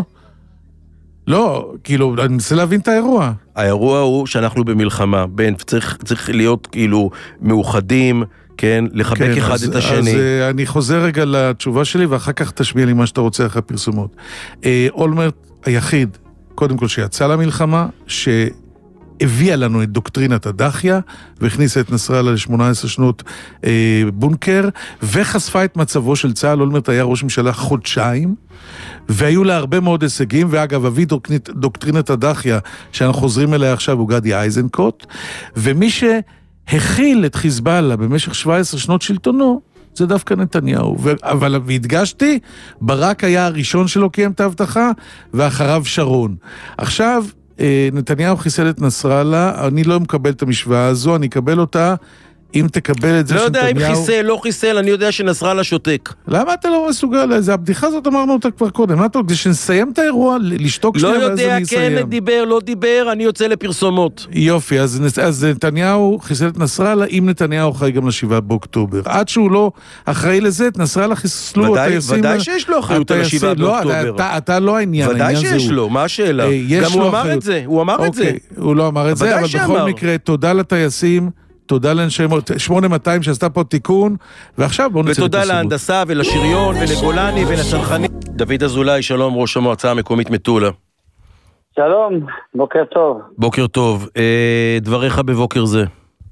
לא, כאילו, אני מנסה להבין את האירוע. האירוע הוא שאנחנו במלחמה, בין, צריך, צריך להיות כאילו מאוחדים, כן, לחבק כן, אחד אז, את השני. אז uh, אני חוזר רגע לתשובה שלי, ואחר כך תשמיע לי מה שאתה רוצה אחרי הפרסומות. Uh, אולמרט היחיד, קודם כל שיצא למלחמה, שהביאה לנו את דוקטרינת הדחיה, והכניסה את נסראללה ל-שמונה עשרה שנות uh, בונקר, וחשפה את מצבו של צה"ל. אולמרט היה ראש ממשלה חודשיים, והיו לה הרבה מאוד הישגים, ואגב, אבי דוקטרינת הדחיה, שאנחנו חוזרים אליה עכשיו, הוא גדי איזנקוט, ומי שהכיל את חיזבאללה במשך שבע עשרה שנות שלטונו, זה דווקא נתניהו. ו- אבל והדגשתי, ברק היה הראשון שלו קיים את ההבטחה, ואחריו שרון. עכשיו, נתניהו חיסל את נסראללה, אני לא מקבל את המשוואה הזו, אני אקבל אותה אם תקבל את זה לא יודע אם שנתניהו... חיסל, לא חיסל, אני יודע שנסראללה שותק. למה אתה לא מסוגל? זה הבדיחה הזאת אמרנו אותה כבר קודם. מה אתה רוצה, שנסיים את האירוע, לשתוק שנייה ואז אני אסיים. לא יודע, כן דיבר, לא דיבר, אני יוצא לפרסומות. יופי, אז, אז נתניהו חיסל את נסראללה, אם נתניהו אחראי גם לשבעה באוקטובר. עד שהוא לא אחראי לזה, את נסראללה חיסלו ודאי, הטייסים... ודאי שיש לו אחריות על השבעה באוקטובר. לא, אתה, אתה לא העניין, ודאי העניין שיש לו, מה השאלה? גם הוא אמר את זה, הוא אמר את זה. הוא לא אמר את זה, אבל בכל מקרה, תודה לטייסים, תודה לאנשי שמונה מאתיים שעשתה פה תיקון, ועכשיו בואו נצא לפרסומות. ותודה להנדסה ולשריון ולגולני ולצנחנים. דוד אזולאי, שלום, ראש המועצה המקומית מטולה. שלום, בוקר טוב. בוקר טוב, דבריך בבוקר זה.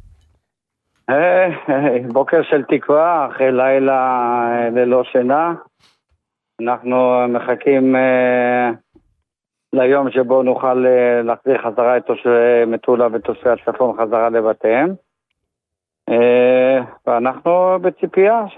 בוקר של תקווה, אחרי לילה ללא שינה. אנחנו מחכים ליום שבו נוכל להחזיר חזרה את תושבי מטולה ותושבי הצפון חזרה לבתיהם. ואנחנו בציפייה ש...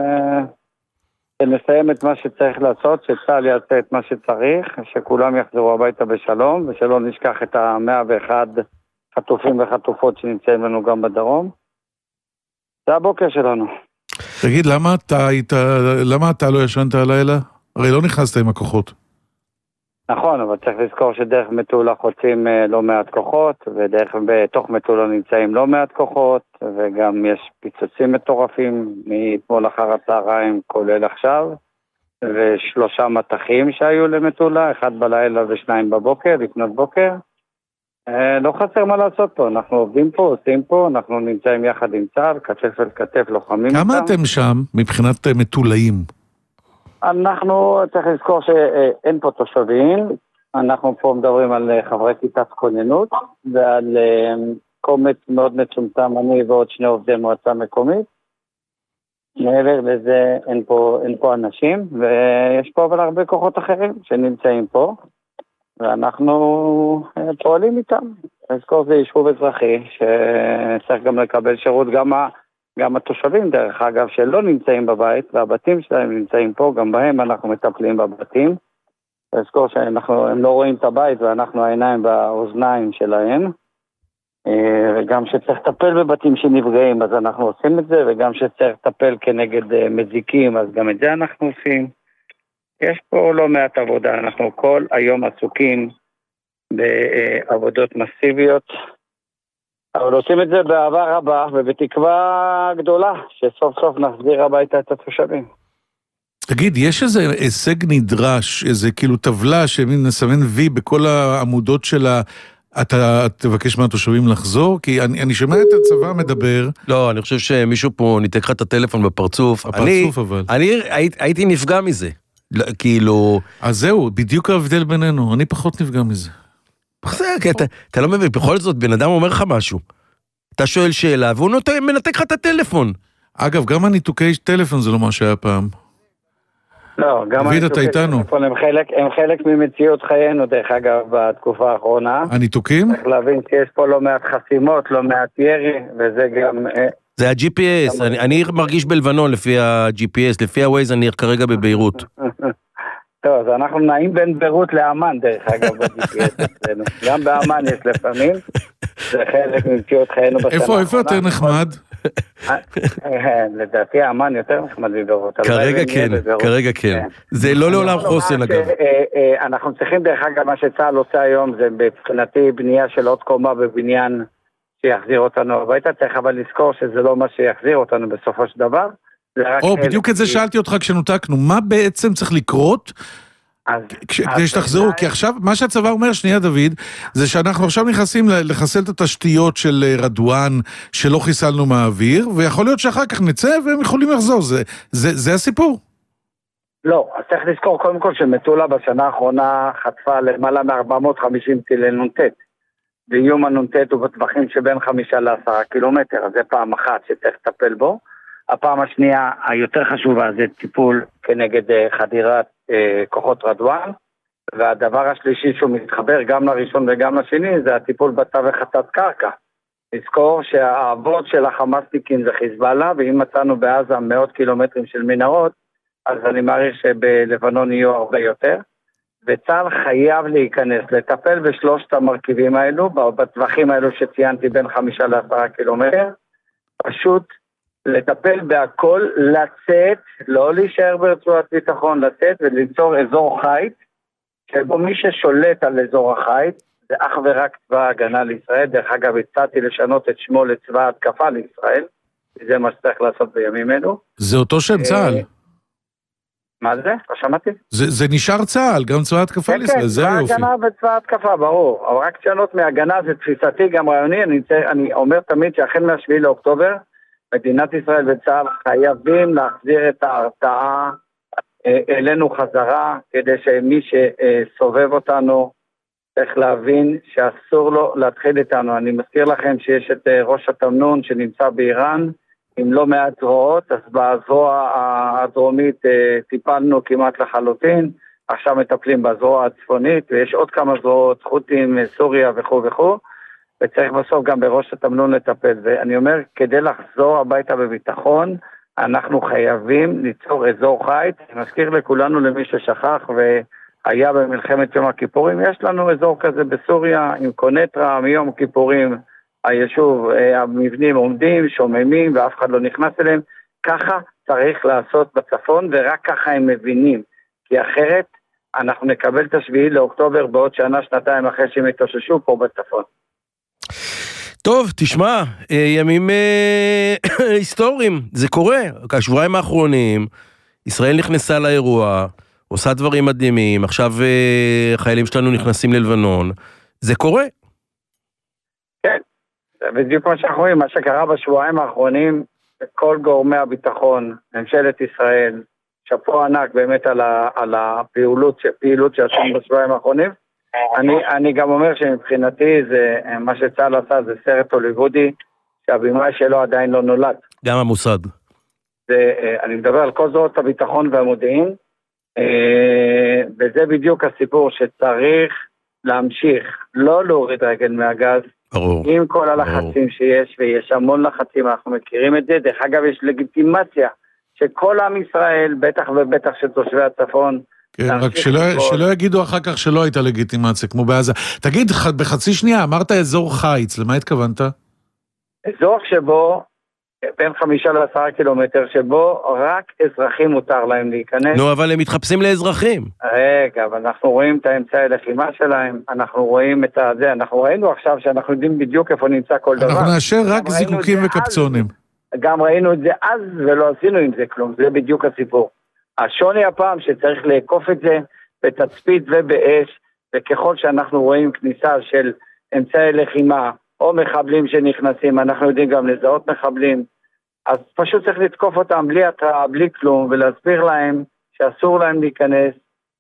שנסיים את מה שצריך לעשות, שצה"ל יעשה את מה שצריך, שכולם יחזרו הביתה בשלום, ושלא נשכח את ה-מאה ואחד חטופים וחטופות שנמצאים לנו גם בדרום. זה הבוקר שלנו. תגיד, למה אתה, היית, למה אתה לא ישנת הלילה? הרי לא נכנסת עם הכוחות. נכון, אבל צריך לזכור שדרך מטולה חוצים לא מעט כוחות, ודרך בתוך מטולה נמצאים לא מעט כוחות, וגם יש פיצוצים מטורפים מאתמול אחר הצהריים, כולל עכשיו, ושלושה מתחים שהיו למטולה, אחד בלילה ושניים בבוקר, לפנות בוקר. לא חסר מה לעשות פה, אנחנו עובדים פה, עושים פה, אנחנו נמצאים יחד עם צה"ל, כתף אל כתף, לוחמים. כמה אתם שם מבחינת מטולאים? אנחנו, צריך לזכור שאין פה תושבים, אנחנו פה מדברים על חברי כיתת כוננות, ועל קומץ מאוד מצומצם, אני ועוד שני עובדי מועצה מקומית. מעבר לזה אין פה, אין פה אנשים, ויש פה אבל הרבה כוחות אחרים שנמצאים פה, ואנחנו פועלים איתם. לזכור זה יישוב אזרחי, שצריך גם לקבל שירות, גם ה... גם התושבים דרך אגב שלא נמצאים בבית, והבתים שלהם נמצאים פה, גם בהם אנחנו מטפלים בבתים. לזכור שהם לא רואים את הבית ואנחנו העיניים והאוזניים שלהם. וגם שצריך לטפל בבתים שנפגעים, אז אנחנו עושים את זה, וגם שצריך לטפל כנגד מזיקים, אז גם את זה אנחנו עושים. יש פה לא מעט עבודה, אנחנו כל היום עסוקים בעבודות מסיביות, אבל עושים את זה באהבה רבה ובתקווה גדולה, שסוף סוף נחזיר הביתה את התושבים. תגיד, יש איזה הישג נדרש, איזה כאילו טבלה שנסמן וי בכל העמודות שלה, אתה תבקש מהתושבים לחזור? כי אני, אני שומע את הצבא מדבר. לא, אני חושב שמישהו פה ניתק לך את הטלפון בפרצוף. הפרצוף אני, אבל. אני הי, הייתי נפגע מזה. כאילו... אז זהו, בדיוק ההבדל בינינו, אני פחות נפגע מזה. אתה, אתה לא מבין, בכל זאת בן אדם אומר לך משהו, אתה שואל שאלה והוא מנתק לך את הטלפון. אגב, גם הניתוקי טלפון זה לא מה שהיה פעם. לא, גם הניתוקי טלפון הם חלק, הם חלק ממציאות חיינו דרך אגב בתקופה האחרונה. הניתוקים? צריך להבין שיש פה לא מעט חסימות, לא מעט ירי, וזה גם... זה ה-ג'י פי אס, אני, אני מרגיש בלבנון לפי ה-ג'י פי אס, לפי ה-Waze אני כרגע בביירות. טוב, אז אנחנו נעים בין ביירות לאמן, דרך אגב, ב-ג'י פי אס אצלנו. גם באמן יש לפעמים, זה חלק ממציאות חיינו בשנה האחרונה. איפה, איפה יותר נחמד? לדעתי האמן יותר נחמד מביירות. כרגע כן, כרגע כן. זה לא לעולם חוסן אגב. אנחנו צריכים דרך אגב, מה שצה"ל עושה היום, זה מבחינתי בנייה של עוד קומה בבניין שיחזיר אותנו הביתה, צריך אבל לזכור שזה לא מה שיחזיר אותנו בסופו של דבר. או, בדיוק את זה שאלתי אותך כשנותקנו, מה בעצם צריך לקרות כדי שתחזרו? כי עכשיו, מה שהצבא אומר, שנייה דוד, זה שאנחנו עכשיו נכנסים לחסל את התשתיות של רדואן שלא חיסלנו מהאוויר, ויכול להיות שאחר כך נצא והם יכולים לחזור, זה הסיפור? לא, אז צריך לזכור קודם כל שמטולה בשנה האחרונה חטפה למעלה מ-ארבע מאות וחמישים טילי נונטט, ואיום הנונטט הוא בטווחים שבין חמישה לעשרה קילומטר, אז זה פעם אחת שצריך לטפל בו. הפעם השנייה היותר חשובה זה טיפול כנגד חדירת אה, כוחות רדואן, והדבר השלישי שהוא מתחבר גם לראשון וגם לשני זה הטיפול בתווך התת קרקע. לזכור שהאבות של החמאסניקים זה חיזבאללה, ואם מצאנו בעזה מאות קילומטרים של מנהרות, אז אני מעריך שבלבנון יהיו הרבה יותר, וצה"ל חייב להיכנס, לטפל בשלושת המרכיבים האלו, בטווחים האלו שציינתי בין חמישה לעשרה קילומטר, פשוט לטפל בהכל, לצאת, לא להישאר ברצועת ביטחון, לצאת וליצור אזור חיץ, שבו מי ששולט על אזור החיץ, זה אך ורק צבא ההגנה לישראל. דרך אגב, הצעתי לשנות את שמו לצבא התקפה לישראל, זה מה שצריך לעשות בימים אלו. זה אותו שם צה"ל. מה זה? לא שמעתי? זה, זה נשאר צה"ל, גם צבא התקפה לישראל, זה היופי. כן, צבא ההגנה וצבא התקפה, ברור. אבל רק שנות מהגנה זה תפיסתי גם רעיוני, אני, אני אומר תמיד שהחל מהשביעי לאוקטובר, מדינת ישראל וצה"ל חייבים להחזיר את ההרתעה אלינו חזרה, כדי שמי שסובב אותנו צריך להבין שאסור לו להתחיל איתנו. אני מזכיר לכם שיש את ראש התמנון שנמצא באיראן, עם לא מעט זרועות, אז בזרוע הדרומית טיפלנו כמעט לחלוטין, עכשיו מטפלים בזרוע הצפונית, ויש עוד כמה זרועות, חות'ים, סוריה וכו' וכו', וצריך בסוף גם בראש התמנון לטפל. ואני אומר, כדי לחזור הביתה בביטחון, אנחנו חייבים ליצור אזור חיץ. אני מזכיר לכולנו, למי ששכח והיה במלחמת יום הכיפורים, יש לנו אזור כזה בסוריה, עם קונטרה, מיום כיפורים, היישוב, המבנים עומדים, שוממים, ואף אחד לא נכנס אליהם. ככה צריך לעשות בצפון, ורק ככה הם מבינים. כי אחרת אנחנו נקבל את השביעי לאוקטובר בעוד שנה, שנתיים אחרי שהם יתאוששו פה בצפון. טוב, תשמע, ימים היסטוריים, זה קורה. השבועיים האחרונים, ישראל נכנסה לאירוע, עושה דברים מדהימים, עכשיו חיילים שלנו נכנסים ללבנון, זה קורה. כן, זה בדיוק מה שאנחנו רואים, מה שקרה בשבועיים האחרונים, כל גורמי הביטחון, ממשלת ישראל, שפו ענק באמת על, ה, על הפעילות, פעילות שעשינו בשבועיים האחרונים. אני, אני גם אומר שמבחינתי זה, מה שצה"ל עשה זה סרט הוליוודי, שהבימה שלו עדיין לא נולד. גם המוסד. זה, אני מדבר על כל זרועות הביטחון והמודיעין, וזה בדיוק הסיפור שצריך להמשיך, לא להוריד רגל מהגז, ברור. עם כל הלחצים ברור. שיש, ויש המון לחצים, אנחנו מכירים את זה. דרך אגב, יש לגיטימציה שכל עם ישראל, בטח ובטח של תושבי הצפון, כן, רק שלא, שלא יגידו אחר כך שלא הייתה לגיטימציה, כמו בעזה. תגיד, בחצי שנייה, אמרת אזור חיץ, למה התכוונת? אזור שבו, בין חמישה לעשרה קילומטר, שבו רק אזרחים מותר להם להיכנס. נו, אבל הם מתחפשים לאזרחים. רגע, אבל אנחנו רואים את האמצעי הלחימה שלהם, אנחנו רואים את זה, אנחנו ראינו עכשיו שאנחנו יודעים בדיוק איפה נמצא כל דבר. אנחנו נאשר רק זיקוקים וקפצונים. גם ראינו את זה אז, ולא עשינו עם זה כלום, זה בדיוק הסיפור. השוני הפעם שצריך לעקוף את זה בתצפית ובאש, וככל שאנחנו רואים כניסה של אמצעי לחימה או מחבלים שנכנסים, אנחנו יודעים גם לזהות מחבלים, אז פשוט צריך לתקוף אותם בלי התראה, בלי כלום, ולהסביר להם שאסור להם להיכנס.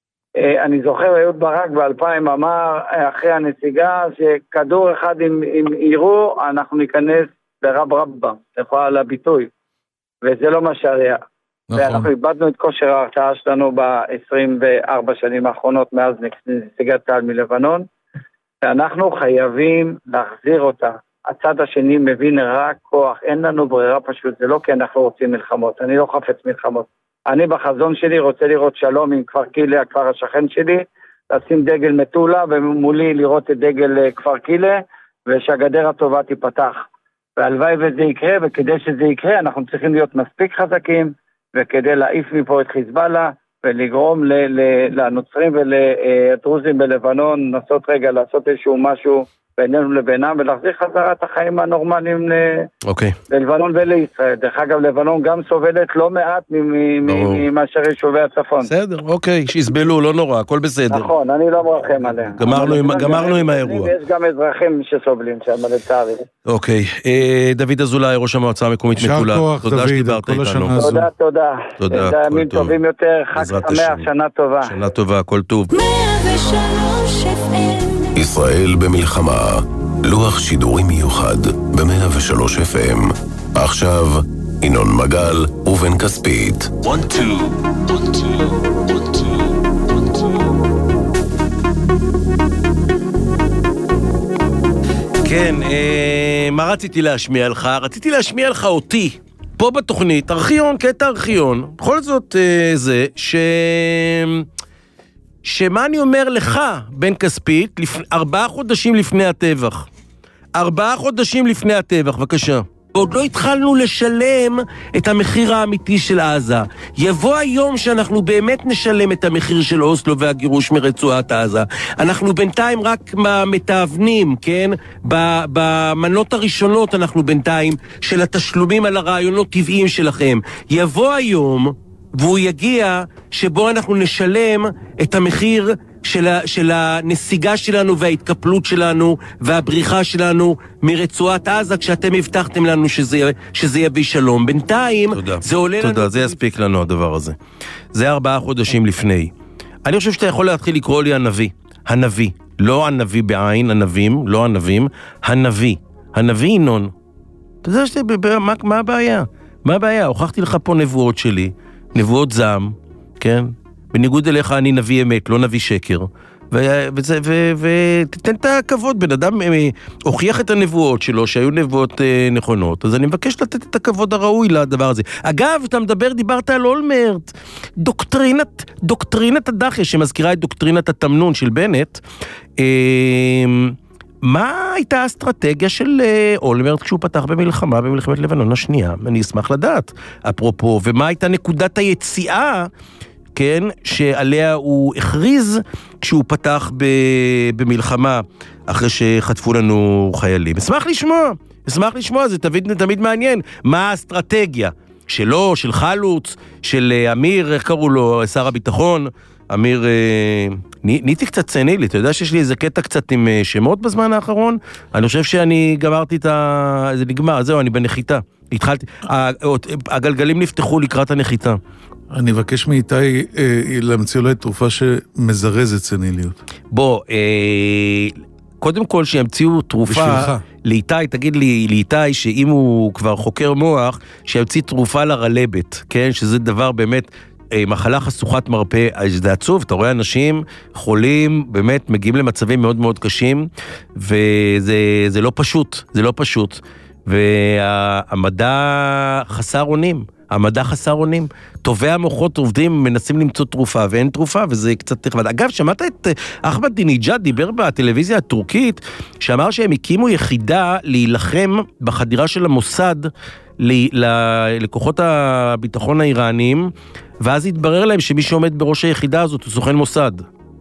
אני זוכר, אהוד ברק ב-אלפיים אמר אחרי הנסיגה, שכדור אחד אם, אם יראו, אנחנו ניכנס ברב רבם, יכולה על הביטוי, וזה לא מה שהיה. נכון. ואנחנו איבדנו את כושר ההרתעה שלנו ב-עשרים וארבע שנים האחרונות, מאז נסיגת צה"ל מלבנון, ואנחנו חייבים להחזיר אותה. הצד השני מבין רק כוח, אין לנו ברירה פשוט, זה לא כי אנחנו רוצים מלחמות, אני לא חפץ מלחמות. אני בחזון שלי רוצה לראות שלום עם כפר קילה, הכפר השכן שלי, לשים דגל מטולה, ומולי לראות את דגל כפר קילה, ושהגדר הטובה תיפתח. והלוואי וזה יקרה, וכדי שזה יקרה, אנחנו צריכים להיות מספיק חזקים, וכדי להעיף מפה את חיזבאללה, ולגרום ל- ל- לנוצרים ולדרוזים בלבנון, לנסות רגע לעשות איזשהו משהו בינינו לבינם, ולהחזיר חזרה את החיים הנורמליים okay. ללבנון ולישראל. דרך אגב, לבנון גם סובלת לא מעט מאשר יישובי הצפון. בסדר, אוקיי, שיסבלו, לא נורא, הכל בסדר. נכון, אני לא מרחם עליהם. גמרנו עם, גמרנו עם האירוע. ויש גם אזרחים שסובלים שם, לצערי. אוקיי, דוד אזולאי, ראש המועצה המקומית מטולה. תודה שדיברת איתנו. תודה, תודה. תודה, כל ימים טובים יותר, חג שמח, שנה טובה. שנה טובה, כל טוב. ישראל במלחמה, לוח שידורים מיוחד ב-מאה ושלוש אף אם. עכשיו, ינון מגל ובן כספית. one, two, one, two, one, two, one, two. כן, אה, מה רציתי להשמיע לך? רציתי להשמיע לך אותי, פה בתוכנית, ארכיון, קטע ארכיון, בכל זאת אה, זה, ש... שמה אני אומר לך, בן כספית, לפ... ארבעה חודשים לפני הטבח. ארבעה חודשים לפני הטבח, בבקשה. ועוד לא התחלנו לשלם את המחיר האמיתי של עזה. יבוא היום שאנחנו באמת נשלם את המחיר של אוסלו והגירוש מרצועת עזה. אנחנו בינתיים רק מתאבנים, כן? במנות הראשונות אנחנו בינתיים של התשלומים על הרעיונות טבעיים שלכם. יבוא היום, והוא יגיע, שבו אנחנו נשלם את המחיר של, ה, של הנסיגה שלנו וההתקפלות שלנו והבריחה שלנו מרצועת עזה, כשאתם הבטחתם לנו שזה, שזה יביא שלום. בינתיים תודה. זה עולה תודה, לנו... תודה, זה יספיק לנו הדבר הזה. זה ארבעה חודשים לפני. אני חושב שאתה יכול להתחיל לקרוא לי הנביא. הנביא. לא הנביא בעין, הנבים, לא הנבים. הנביא. הנביא ינון. אתה יודע שאתה, מה, מה הבעיה? מה הבעיה? הוכחתי לך פה נבואות שלי. נבואות זעם, כן? בניגוד אליך אני נביא אמת, לא נביא שקר. ותתן את הכבוד, בן אדם הוכיח את הנבואות שלו, שהיו נבואות נכונות, אז אני מבקש לתת את הכבוד הראוי לדבר הזה. אגב, אתה מדבר, דיברת על אולמרט, דוקטרינת, דוקטרינת הדחיה, שמזכירה את דוקטרינת התמנון של בנט, מה הייתה האסטרטגיה של אולמרט כשהוא פתח במלחמה, במלחמת לבנון השנייה? אני אשמח לדעת, אפרופו, ומה הייתה נקודת היציאה, כן, שעליה הוא הכריז כשהוא פתח במלחמה אחרי שחטפו לנו חיילים. אשמח לשמוע, אשמח לשמוע, זה תמיד, תמיד מעניין. מה האסטרטגיה שלו, של חלוץ, של אמיר, איך קראו לו, שר הביטחון, אמיר, נהייתי קצת צנילי, אתה יודע שיש לי איזה קטע קצת עם שמות בזמן האחרון? אני חושב שאני גמרתי את ה... זה נגמר, זהו, אני בנחיתה. התחלתי, הגלגלים נפתחו לקראת הנחיתה. אני מבקש מאיתי אה, להמציא אולי תרופה שמזרזת צניליות. בוא, אה, קודם כל שימציאו תרופה... בשבילך. לאיתי, תגיד לי, לאיתי, שאם הוא כבר חוקר מוח, שימציא תרופה לרלבת, כן? שזה דבר באמת... מחלה חשוכת מרפא, זה עצוב, אתה רואה אנשים חולים, באמת מגיעים למצבים מאוד מאוד קשים, וזה זה לא פשוט, זה לא פשוט, והמדע חסר אונים, המדע חסר אונים, טובי המוחות עובדים, מנסים למצוא תרופה, ואין תרופה, וזה קצת תכבד. אגב, שמעת את אחמדינג'אד דיבר בטלוויזיה הטורקית, שאמר שהם הקימו יחידה להילחם בחדירה של המוסד, לכוחות הביטחון האיראניים, ואז התברר להם שמי שעומד בראש היחידה הזאת הוא סוכן מוסד.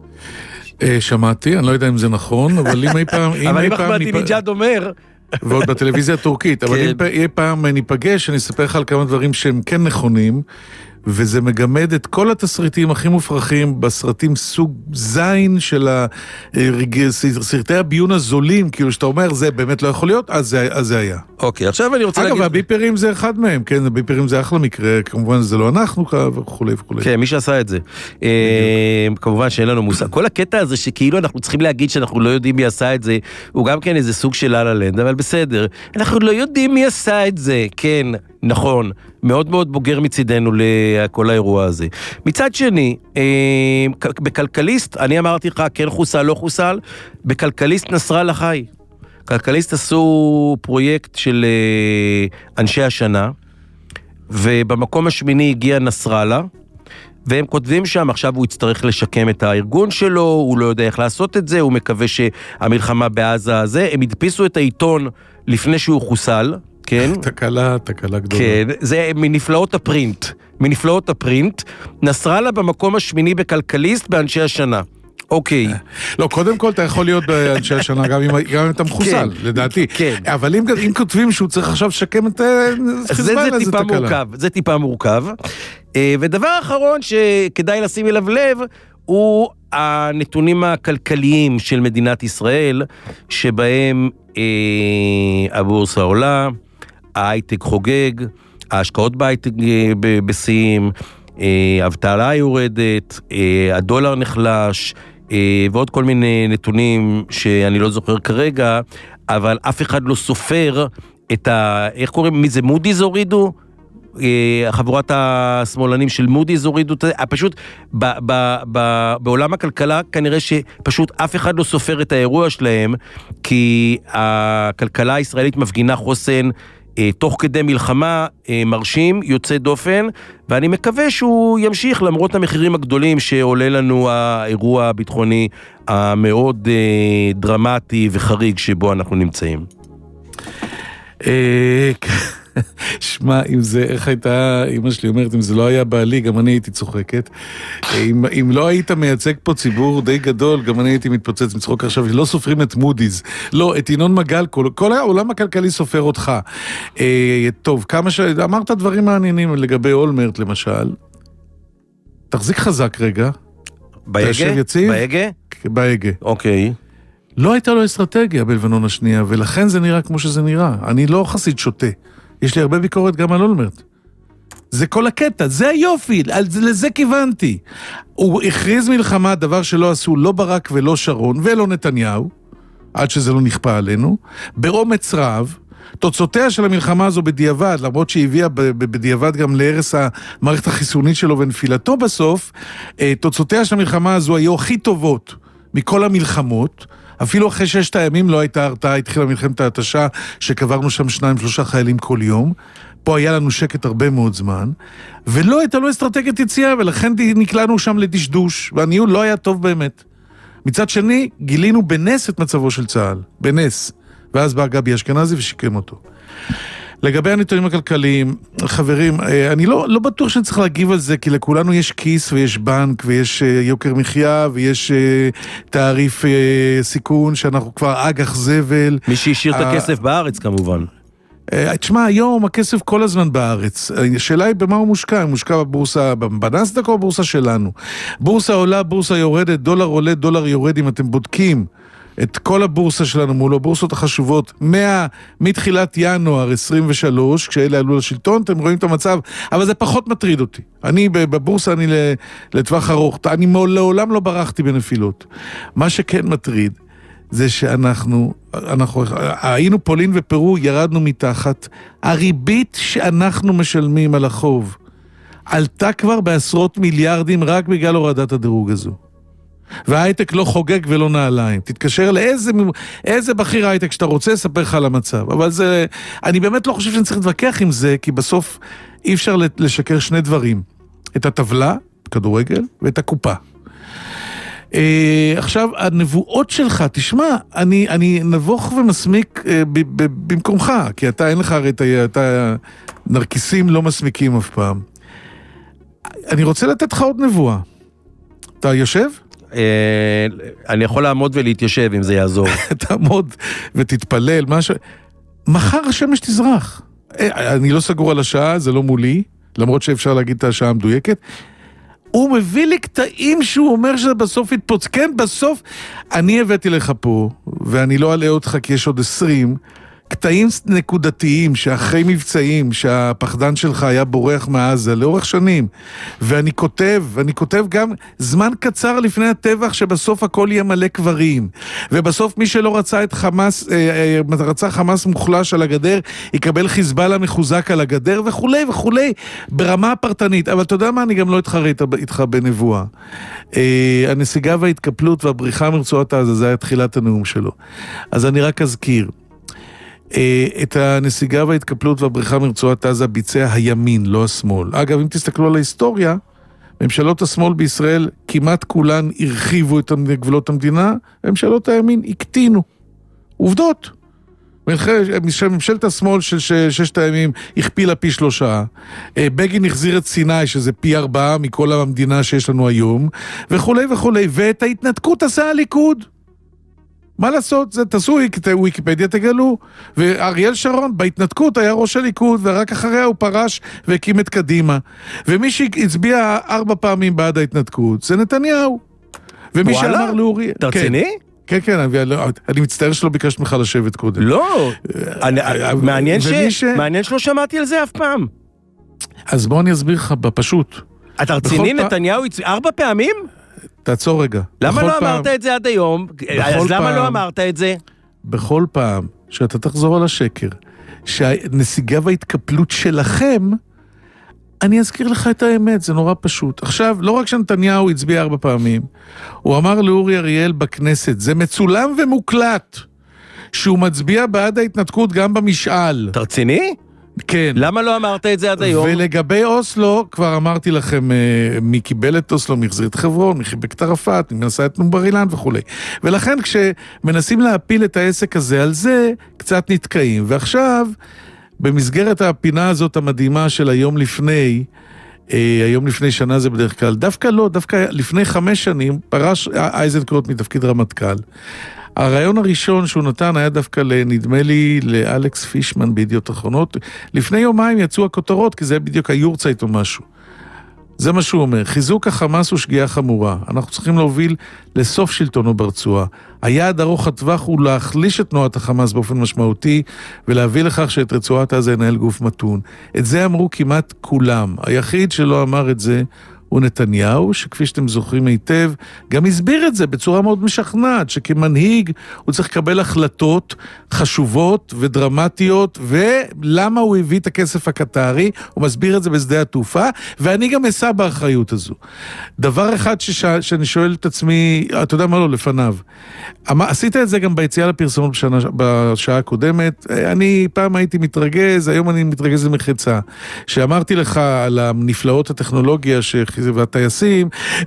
שמעתי, אני לא יודע אם זה נכון, אבל אם אי פעם... אבל אם אחמדינג'אד אומר... ועוד בטלוויזיה הטורקית, אבל אם אי פעם ניפגש, אני אספר לך על כמה דברים שהם כן נכונים, וזה מגמד את כל התסריטים הכי מופרכים בסרטים סוג זין של סרטי הביון הזולים, כאילו שאתה אומר, זה באמת לא יכול להיות, אז זה, אז זה היה. אוקיי, עכשיו אני רוצה אגב, להגיד... אגב, הביפרים זה אחד מהם, כן, הביפרים זה אחלה מקרה, כמובן זה לא אנחנו וכו' וכו'. כן, מי שעשה את זה. כמובן שאין לנו מושג. כל הקטע הזה שכאילו אנחנו צריכים להגיד שאנחנו לא יודעים מי עשה את זה, הוא גם כן איזה סוג של לה-לה-לנד, אבל בסדר. אנחנו לא יודעים מי עשה את זה, כן, נכון. מאוד מאוד בוגר מצידנו לכל האירוע הזה. מצד שני, בכלכליסט, אני אמרתי לך, כן חוסל, לא חוסל, בכלכליסט נסראללה חי. כלכליסט עשו פרויקט של אנשי השנה, ובמקום השמיני הגיע נסראללה, והם כותבים שם, עכשיו הוא יצטרך לשקם את הארגון שלו, הוא לא יודע איך לעשות את זה, הוא מקווה שהמלחמה בעזה הזה, הם הדפיסו את העיתון לפני שהוא חוסל, כן? תקלה, תקלה גדולה. כן, זה מנפלאות הפרינט. מנפלאות הפרינט, נסראללה במקום השמיני בכלכליסט באנשי השנה. אוקיי. לא, קודם כל אתה יכול להיות באנשי השנה, גם אם אתה מחוסל, לדעתי. כן. אבל אם כותבים שהוא צריך עכשיו לשקם את חיזבאללה, זה טיפה מורכב. זה טיפה מורכב. ודבר האחרון שכדאי לשים אליו לב, הוא הנתונים הכלכליים של מדינת ישראל, שבהם הבורסה עולה, ההייטק חוגג, ההשקעות בהייטק בשיאים, אבטלה יורדת, הדולר נחלש, ועוד כל מיני נתונים שאני לא זוכר כרגע, אבל אף אחד לא סופר את ה... איך קוראים? מי זה? מודי'ס הורידו? החבורת השמאלנים של מודי'ס הורידו, פשוט ב, ב, ב, בעולם הכלכלה כנראה שפשוט אף אחד לא סופר את האירוע שלהם, כי הכלכלה הישראלית מפגינה חוסן תוך כדי מלחמה מרשים, יוצא דופן, ואני מקווה שהוא ימשיך למרות המחירים הגדולים שעולה לנו האירוע הביטחוני המאוד דרמטי וחריג שבו אנחנו נמצאים. שמע, אם זה, איך הייתה, אמא שלי אומרת, אם זה לא היה בעלי, גם אני הייתי צוחקת. אם, אם לא היית מייצג פה ציבור די גדול, גם אני הייתי מתפוצץ מצחוק עכשיו, לא סופרים את מודי'ס, לא, את ינון מגל, כל, כל העולם הכלכלי סופר אותך. אה, טוב, כמה ש... אמרת דברים מעניינים לגבי אולמרט, למשל. תחזיק חזק רגע. בהגה? בהגה? בהגה. אוקיי. לא הייתה לו אסטרטגיה בלבנון השנייה, ולכן זה נראה כמו שזה נראה. אני לא חסיד שוטה. יש לי הרבה ביקורת גם על אולמרט. זה כל הקטע, זה היופי, לזה כיוונתי. הוא הכריז מלחמה, דבר שלא עשו לא ברק ולא שרון ולא נתניהו, עד שזה לא נכפה עלינו, באומץ רב. תוצאותיה של המלחמה הזו בדיעבד, למרות שהיא הביאה בדיעבד גם להרס המערכת החיסונית שלו ונפילתו בסוף, תוצאותיה של המלחמה הזו היו הכי טובות מכל המלחמות, אפילו אחרי ששת הימים לא הייתה הרתעה, התחילה מלחמת ההתשה, שקברנו שם שניים, שלושה חיילים כל יום, פה היה לנו שקט הרבה מאוד זמן, ולא הייתה לו אסטרטגיית יציאה, ולכן נקלענו שם לדשדוש, והניהול לא היה טוב באמת. מצד שני, גילינו בנס את מצבו של צה"ל, בנס. ואז בא גבי אשכנזי ושיקם אותו. לגבי הנתונים הכלכליים, חברים, אני לא, לא בטוח שאני צריך להגיב על זה, כי לכולנו יש כיס ויש בנק ויש יוקר מחיה ויש תעריף סיכון שאנחנו כבר אגח זבל. מי שהשאיר את הכסף בארץ כמובן. תשמע, היום הכסף כל הזמן בארץ. השאלה היא במה הוא מושקע, הוא מושקע בבורסה, בנסדק או בבורסה שלנו. בורסה עולה, בורסה יורדת, דולר עולה, דולר יורד, אם אתם בודקים את כל הבורסה שלנו מול הבורסות החשובות, מה, מתחילת ינואר עשרים ושלוש, כשאלה עלו לשלטון, אתם רואים את המצב, אבל זה פחות מטריד אותי. אני בבורסה, אני לטווח ארוך, אני לעולם לא ברחתי בנפילות. מה שכן מטריד, זה שאנחנו, אנחנו, היינו פולין ופרו, ירדנו מתחת, הריבית שאנחנו משלמים על החוב, עלתה כבר בעשרות מיליארדים רק בגלל הורדת הדירוג הזו. וההייטק לא חוגג ולא נעליים. תתקשר לאיזה איזה בכיר הייטק שאתה רוצה, ספר לך על המצב. אבל זה, אני באמת לא חושב שאני צריך להתווכח עם זה, כי בסוף אי אפשר לשקר שני דברים. את הטבלה, כדורגל, ואת הקופה. אה, עכשיו, הנבואות שלך, תשמע, אני, אני נבוך ומסמיק אה, ב, ב, במקומך, כי אתה אין לך הרי, אתה נרקיסים לא מסמיקים אף פעם. אני רוצה לתת לך עוד נבואה. אתה יושב? אני יכול לעמוד ולהתיישב אם זה יעזור. תעמוד ותתפלל, משהו. מחר השמש תזרח. אני לא סגור על השעה, זה לא מולי, למרות שאפשר להגיד את השעה המדויקת. הוא מביא לי קטעים שהוא אומר שזה בסוף יתפוץ. כן, בסוף אני הבאתי לך פה, ואני לא אעלה אותך כי יש עוד עשרים, קטעים נקודתיים שאחרי מבצעים שהפחדן שלך היה בורח מעזה לאורך שנים, ואני כותב, ואני כותב גם זמן קצר לפני הטבח שבסוף הכל יהיה מלא קברים, ובסוף מי שלא רצה את חמאס, רצה חמאס מוחלש על הגדר, יקבל חיזבאללה מחוזק על הגדר וכולי וכולי, ברמה הפרטנית. אבל אתה יודע מה, אני גם לא אתחרט איתך בנבואה. הנסיגה וההתקפלות והבריחה מרצועת עזה, זה היה תחילת הנאום שלו. אז אני רק אזכיר, את הנסיגה וההתקפלות והבריחה מרצועת עזה ביצע הימין, לא השמאל. אגב, אם תסתכלו על ההיסטוריה, ממשלות השמאל בישראל כמעט כולן הרחיבו את גבולות המדינה, ממשלות הימין הקטינו. עובדות. ממשלת השמאל של ששת הימים הכפילה פי שלושה, בגין החזיר את סיני שזה פי ארבעה מכל המדינה שיש לנו היום, וכולי וכולי, ואת ההתנתקות עשה הליכוד. מה לעשות? זה תעשו וויקיפדיה תגלו, ואריאל שרון בהתנתקות היה ראש הליכוד, ורק אחריה הוא פרש והקים את קדימה. ומי שהצביע ארבע פעמים בעד ההתנתקות, זה נתניהו. ומי שאמר לאורי... אתה רציני? כן, כן, אני מצטער שלא ביקשת ממך לשבת קודם. לא, מעניין שלא שמעתי על זה אף פעם. אז בוא אני אסביר לך בפשוט. אתה רציני? נתניהו ארבע פעמים? תעצור רגע. למה לא אמרת את זה עד היום? אז למה לא אמרת את זה? בכל פעם שאתה תחזור על השקר, שהנסיגה וההתקפלות שלכם, אני אזכיר לך את האמת, זה נורא פשוט. עכשיו, לא רק שנתניהו הצביע ארבע פעמים, הוא אמר לאורי אריאל בכנסת, זה מצולם ומוקלט, שהוא מצביע בעד ההתנתקות גם במשאל. אתה רציני? כן. למה לא אמרת את זה עד היום? ולגבי אוסלו, כבר אמרתי לכם, מי קיבל את אוסלו, מי החזיר את חברון, מי חיבק את ערפאת, מי נסע את בר אילן וכו'. ולכן כשמנסים להפיל את העסק הזה על זה, קצת נתקעים. ועכשיו, במסגרת הפינה הזאת המדהימה של היום לפני, היום לפני שנה זה בדרך כלל, דווקא לא, דווקא לפני חמש שנים, פרש אייזנקוט מתפקיד רמטכ"ל. הרעיון הראשון שהוא נתן היה דווקא לנדמה לי לאלכס פישמן בידיעות אחרונות. לפני יומיים יצאו הכותרות, כי זה בדיוק היורצייט או משהו. זה מה שהוא אומר, חיזוק החמאס הוא שגיאה חמורה. אנחנו צריכים להוביל לסוף שלטונו ברצועה. היעד ארוך הטווח הוא להחליש את תנועת החמאס באופן משמעותי, ולהביא לכך שאת רצועת עזה ינהל גוף מתון. את זה אמרו כמעט כולם. היחיד שלא אמר את זה הוא נתניהו, שכפי שאתם זוכרים היטב, גם הסביר את זה בצורה מאוד משכנעת, שכמנהיג הוא צריך לקבל החלטות חשובות ודרמטיות, ולמה הוא הביא את הכסף הקטרי, הוא מסביר את זה בשדה התעופה, ואני גם אסע באחריות הזו. דבר אחד שש... שאני שואל את עצמי, אתה יודע מה לא, לפניו, עשית את זה גם ביציאה לפרסומות בשנה, בשעה הקודמת, אני פעם הייתי מתרגז, היום אני מתרגז למחצה, שאמרתי לך על הנפלאות הטכנולוגיה ש... והטייסים,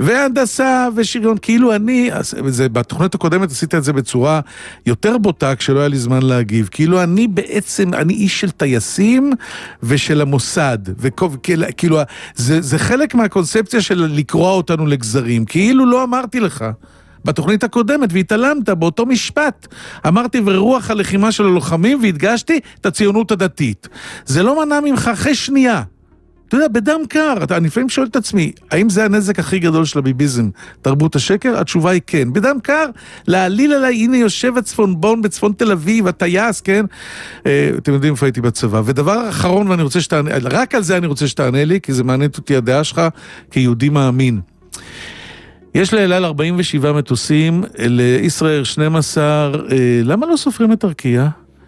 והנדסה ושריון, כאילו אני, זה, בתוכנית הקודמת עשית את זה בצורה יותר בוטה, כשלא היה לי זמן להגיב, כאילו אני בעצם, אני איש של טייסים ושל המוסד, וכאילו, זה, זה חלק מהקונספציה של לקרוא אותנו לגזרים, כאילו לא אמרתי לך, בתוכנית הקודמת, והתעלמת באותו משפט, אמרתי ורוח הלחימה של הלוחמים, והדגשתי את הציונות הדתית. זה לא מנע ממך אחרי שנייה, אתה יודע, בדם קר, אני לפעמים שואל את עצמי, האם זה הנזק הכי גדול של הביביזם, תרבות השקר? התשובה היא כן. בדם קר, להעליל עליי, הנה יושב הצפונבון בצפון תל אביב, הטייס, כן? אתם יודעים איפה הייתי בצבא. ודבר אחרון, ואני רוצה שתענה, רק על זה אני רוצה שתענה לי, כי זה מעניין אותי הדעה שלך, כיהודי מאמין. יש לאל על ארבעים ושבעה מטוסים, לישראל שנים עשר, למה לא סופרים את ארקיע?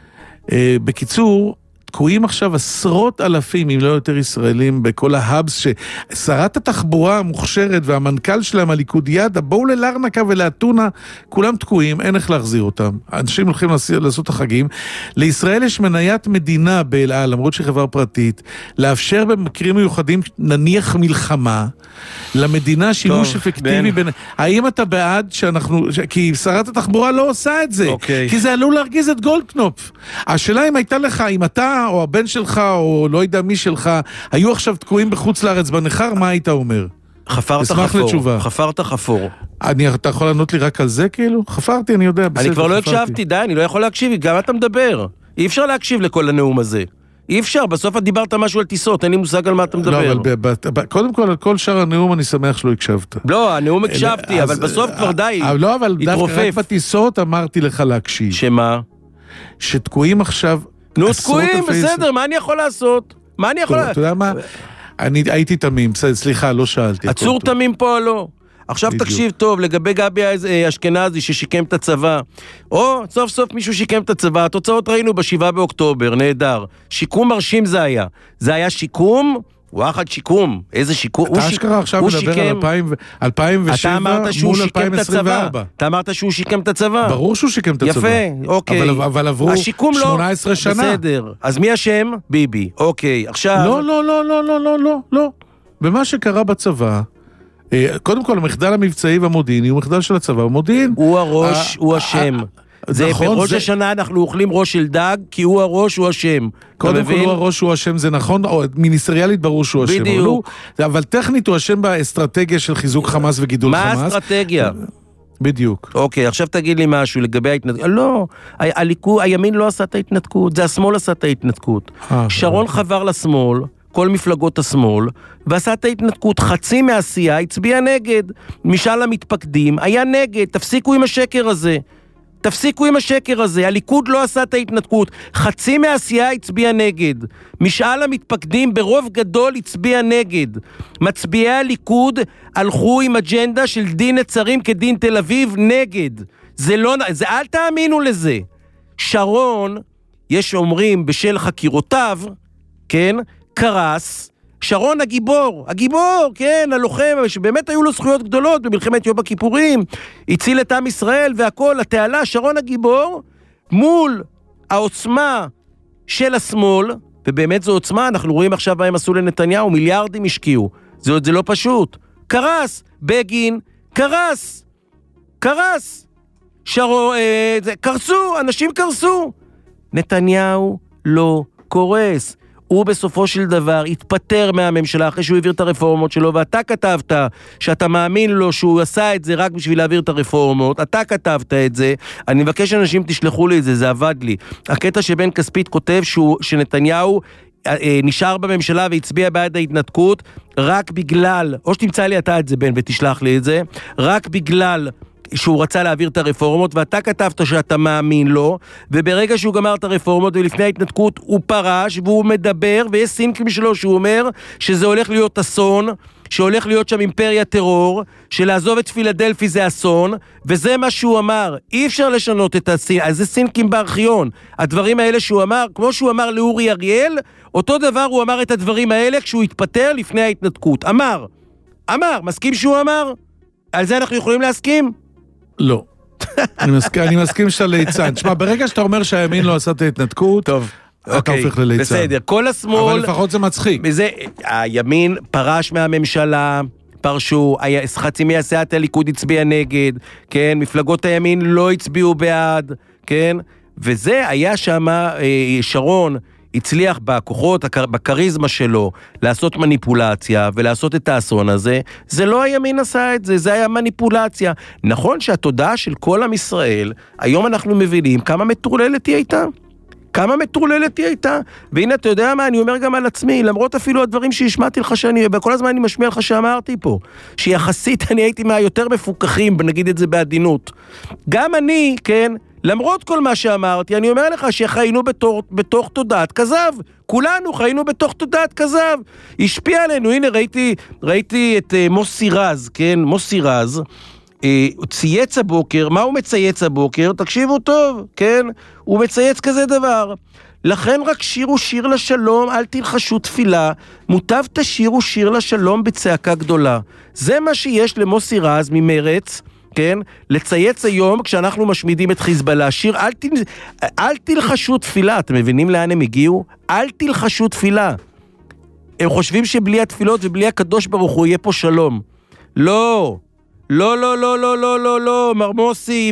בקיצור, תקועים עכשיו עשרות אלפים, אם לא יותר ישראלים, בכל ההאבס, ששרת התחבורה המוכשרת והמנכ"ל שלהם, הליכודיאדה, בואו ללרנקה ולאתונה, כולם תקועים, אין איך להחזיר אותם. אנשים הולכים לעשות החגים. לישראל יש מניית מדינה באל על, למרות שהיא חברה פרטית, לאפשר במקרים מיוחדים, נניח מלחמה, למדינה שימוש אפקטיבי. בין... האם אתה בעד שאנחנו, כי שרת התחבורה לא עושה את זה, okay. כי זה עלול להרגיז את גולדקנופ. השאלה אם הייתה לך, אם אתה או הבן שלך או לא יודע מי שלך, היו עכשיו תקועים בחוץ לארץ בנחר, מה היית אומר? חפרת חפור, חפרת חפור. אני, אתה יכול לענות לי רק על זה כאילו? חפרתי, אני יודע. אני כבר לא הקשבתי, די, אני לא יכול להקשיב, גם אתה מדבר. אי אפשר להקשיב לכל הנאום הזה. אי אפשר, בסוף את דיברת משהו על טיסות, אין לי מושג על מה אתה מדבר. לא, אבל קודם כל, על כל שאר הנאום אני שמח שלא הקשבת. לא, הנאום הקשבתי, אבל בסוף כבר די, לא, אבל דווקא רק בטיסות אמרתי לך להקשיב. שמה? שתקועים עכשיו... נו, תקועים, בסדר, מה אני יכול לעשות? מה אני יכול לעשות? אתה יודע מה? אני הייתי תמים, סליחה, לא שאלתי. עצור תמים פה או לא? עכשיו תקשיב טוב, לגבי גבי אשכנזי ששיקם את הצבא. או, סוף סוף מישהו שיקם את הצבא, התוצאות ראינו בשבעה באוקטובר, נהדר. שיקום מרשים זה היה. זה היה שיקום, וואחד שיקום. איזה שיקום? אתה אשכרה עכשיו מדבר על אלפיים ושבע מול אלפיים עשרים וארבע. אתה אמרת שהוא שיקם את הצבא. ברור שהוא שיקם את הצבא. יפה, אוקיי. אבל עברו שמונה עשרה שנה. בסדר. אז מי השם? ביבי. אוקיי, עכשיו... לא, לא, לא, לא, לא, לא, לא, לא. במה שקרה בצבא, קודם כל, המחדל המבצעי והמודיעיני הוא מחדל של הצבא והמודיעין. הוא הראש, הוא השם. זה בראש השנה אנחנו אוכלים ראש של דג, כי הוא הראש, הוא השם. קודם כל הוא הראש, הוא השם, זה נכון, או מיניסטריאלית ברור שהוא השם. בדיוק. אבל טכנית הוא השם באסטרטגיה של חיזוק חמאס וגידול חמאס. מה האסטרטגיה? בדיוק. אוקיי, עכשיו תגיד לי משהו לגבי ההתנתקות. לא, הליכוד, הימין לא עשה את ההתנתקות, זה השמאל עשה את ההתנתקות. שרון חבר לשמאל, כל מפלגות השמאל, ועשה את ההתנתקות, חצי מהעשייה הצביע נגד. משאל המתפקדים היה נגד, תפסיקו עם השקר הזה. תפסיקו עם השקר הזה, הליכוד לא עשה את ההתנתקות, חצי מהעשייה הצביע נגד, משאל המתפקדים ברוב גדול הצביע נגד, מצביעי הליכוד הלכו עם אג'נדה של דין נצרים כדין תל אביב נגד, זה לא, זה אל תאמינו לזה. שרון, יש אומרים בשל חקירותיו, כן, קרס, שרון הגיבור, הגיבור, כן, הלוחם, שבאמת היו לו זכויות גדולות במלחמת יום הכיפורים, הציל את עם ישראל והכל, התעלה, שרון הגיבור, מול העוצמה של השמאל, ובאמת זו עוצמה, אנחנו רואים עכשיו מה הם עשו לנתניהו, מיליארדים השקיעו, זה, זה לא פשוט. קרס, בגין, קרס, קרס, שרו, אה, זה, קרסו, אנשים קרסו. נתניהו לא קורס. הוא בסופו של דבר התפטר מהממשלה אחרי שהוא העביר את הרפורמות שלו, ואתה כתבת שאתה מאמין לו שהוא עשה את זה רק בשביל להעביר את הרפורמות, אתה כתבת את זה, אני מבקש שאנשים תשלחו לי את זה, זה עבד לי. הקטע שבן כספית כותב שהוא, שנתניהו אה, נשאר בממשלה והצביע בעד ההתנתקות, רק בגלל, או שתמצא לי אתה את זה בן ותשלח לי את זה, רק בגלל שהוא רצה להעביר את הרפורמות, ואתה כתבת שאתה מאמין לו, וברגע שהוא גמר את הרפורמות ולפני ההתנתקות הוא פרש, והוא מדבר, ויש סינקים שלו שהוא אומר שזה הולך להיות אסון, שהולך להיות שם אימפריה טרור, שלעזוב את פילדלפי זה אסון, וזה מה שהוא אמר. אי אפשר לשנות את הסינקים, אז זה סינקים בארכיון. הדברים האלה שהוא אמר, כמו שהוא אמר לאורי אריאל, אותו דבר הוא אמר את הדברים האלה כשהוא התפטר לפני ההתנתקות. אמר, אמר, מסכים שהוא אמר? על זה אנחנו יכולים להסכים? לא. אני מסכים, אני מסכים שאתה ליצן. תשמע, ברגע שאתה אומר שהימין לא עשה את ההתנתקות, טוב, אתה הופך לליצן. בסדר, כל השמאל... אבל לפחות זה מצחיק. וזה, הימין פרש מהממשלה, פרשו, חצי מהסיעת הליכוד הצביע נגד, כן, מפלגות הימין לא הצביעו בעד, כן, וזה היה שם שרון, הצליח בכוחות, בקריזמה שלו, לעשות מניפולציה ולעשות את האסון הזה, זה לא הימין עשה את זה, זה היה מניפולציה. נכון שהתודעה של כל עם ישראל, היום אנחנו מבינים כמה מטורללת היא הייתה. כמה מטורללת היא הייתה. והנה אתה יודע מה, אני אומר גם על עצמי, למרות אפילו הדברים שהשמעתי לך שאני, בכל הזמן אני משמיע לך שאמרתי פה, שיחסית אני הייתי מהיותר מפוקחים, נגיד את זה בעדינות. גם אני, כן, למרות כל מה שאמרתי, אני אומר לך שחיינו בתור, בתוך תודעת כזב. כולנו חיינו בתוך תודעת כזב. השפיע עלינו, הנה ראיתי, ראיתי את uh, מוסי רז, כן, מוסי רז, uh, הוא צייץ הבוקר, מה הוא מצייץ הבוקר? תקשיבו טוב, כן? הוא מצייץ כזה דבר. לכן רק שירו שיר לשלום, אל תלחשו תפילה, מוטב תשירו שיר לשלום בצעקה גדולה. זה מה שיש למוסי רז ממרץ, כן? לצייץ היום כשאנחנו משמידים את חיזבאללה, שיר, אל, תל... אל תלחשו תפילה, אתם מבינים לאן הם הגיעו? אל תלחשו תפילה. הם חושבים שבלי התפילות ובלי הקדוש ברוך הוא יהיה פה שלום. לא, לא, לא, לא, לא, לא, לא, לא, מר מוסי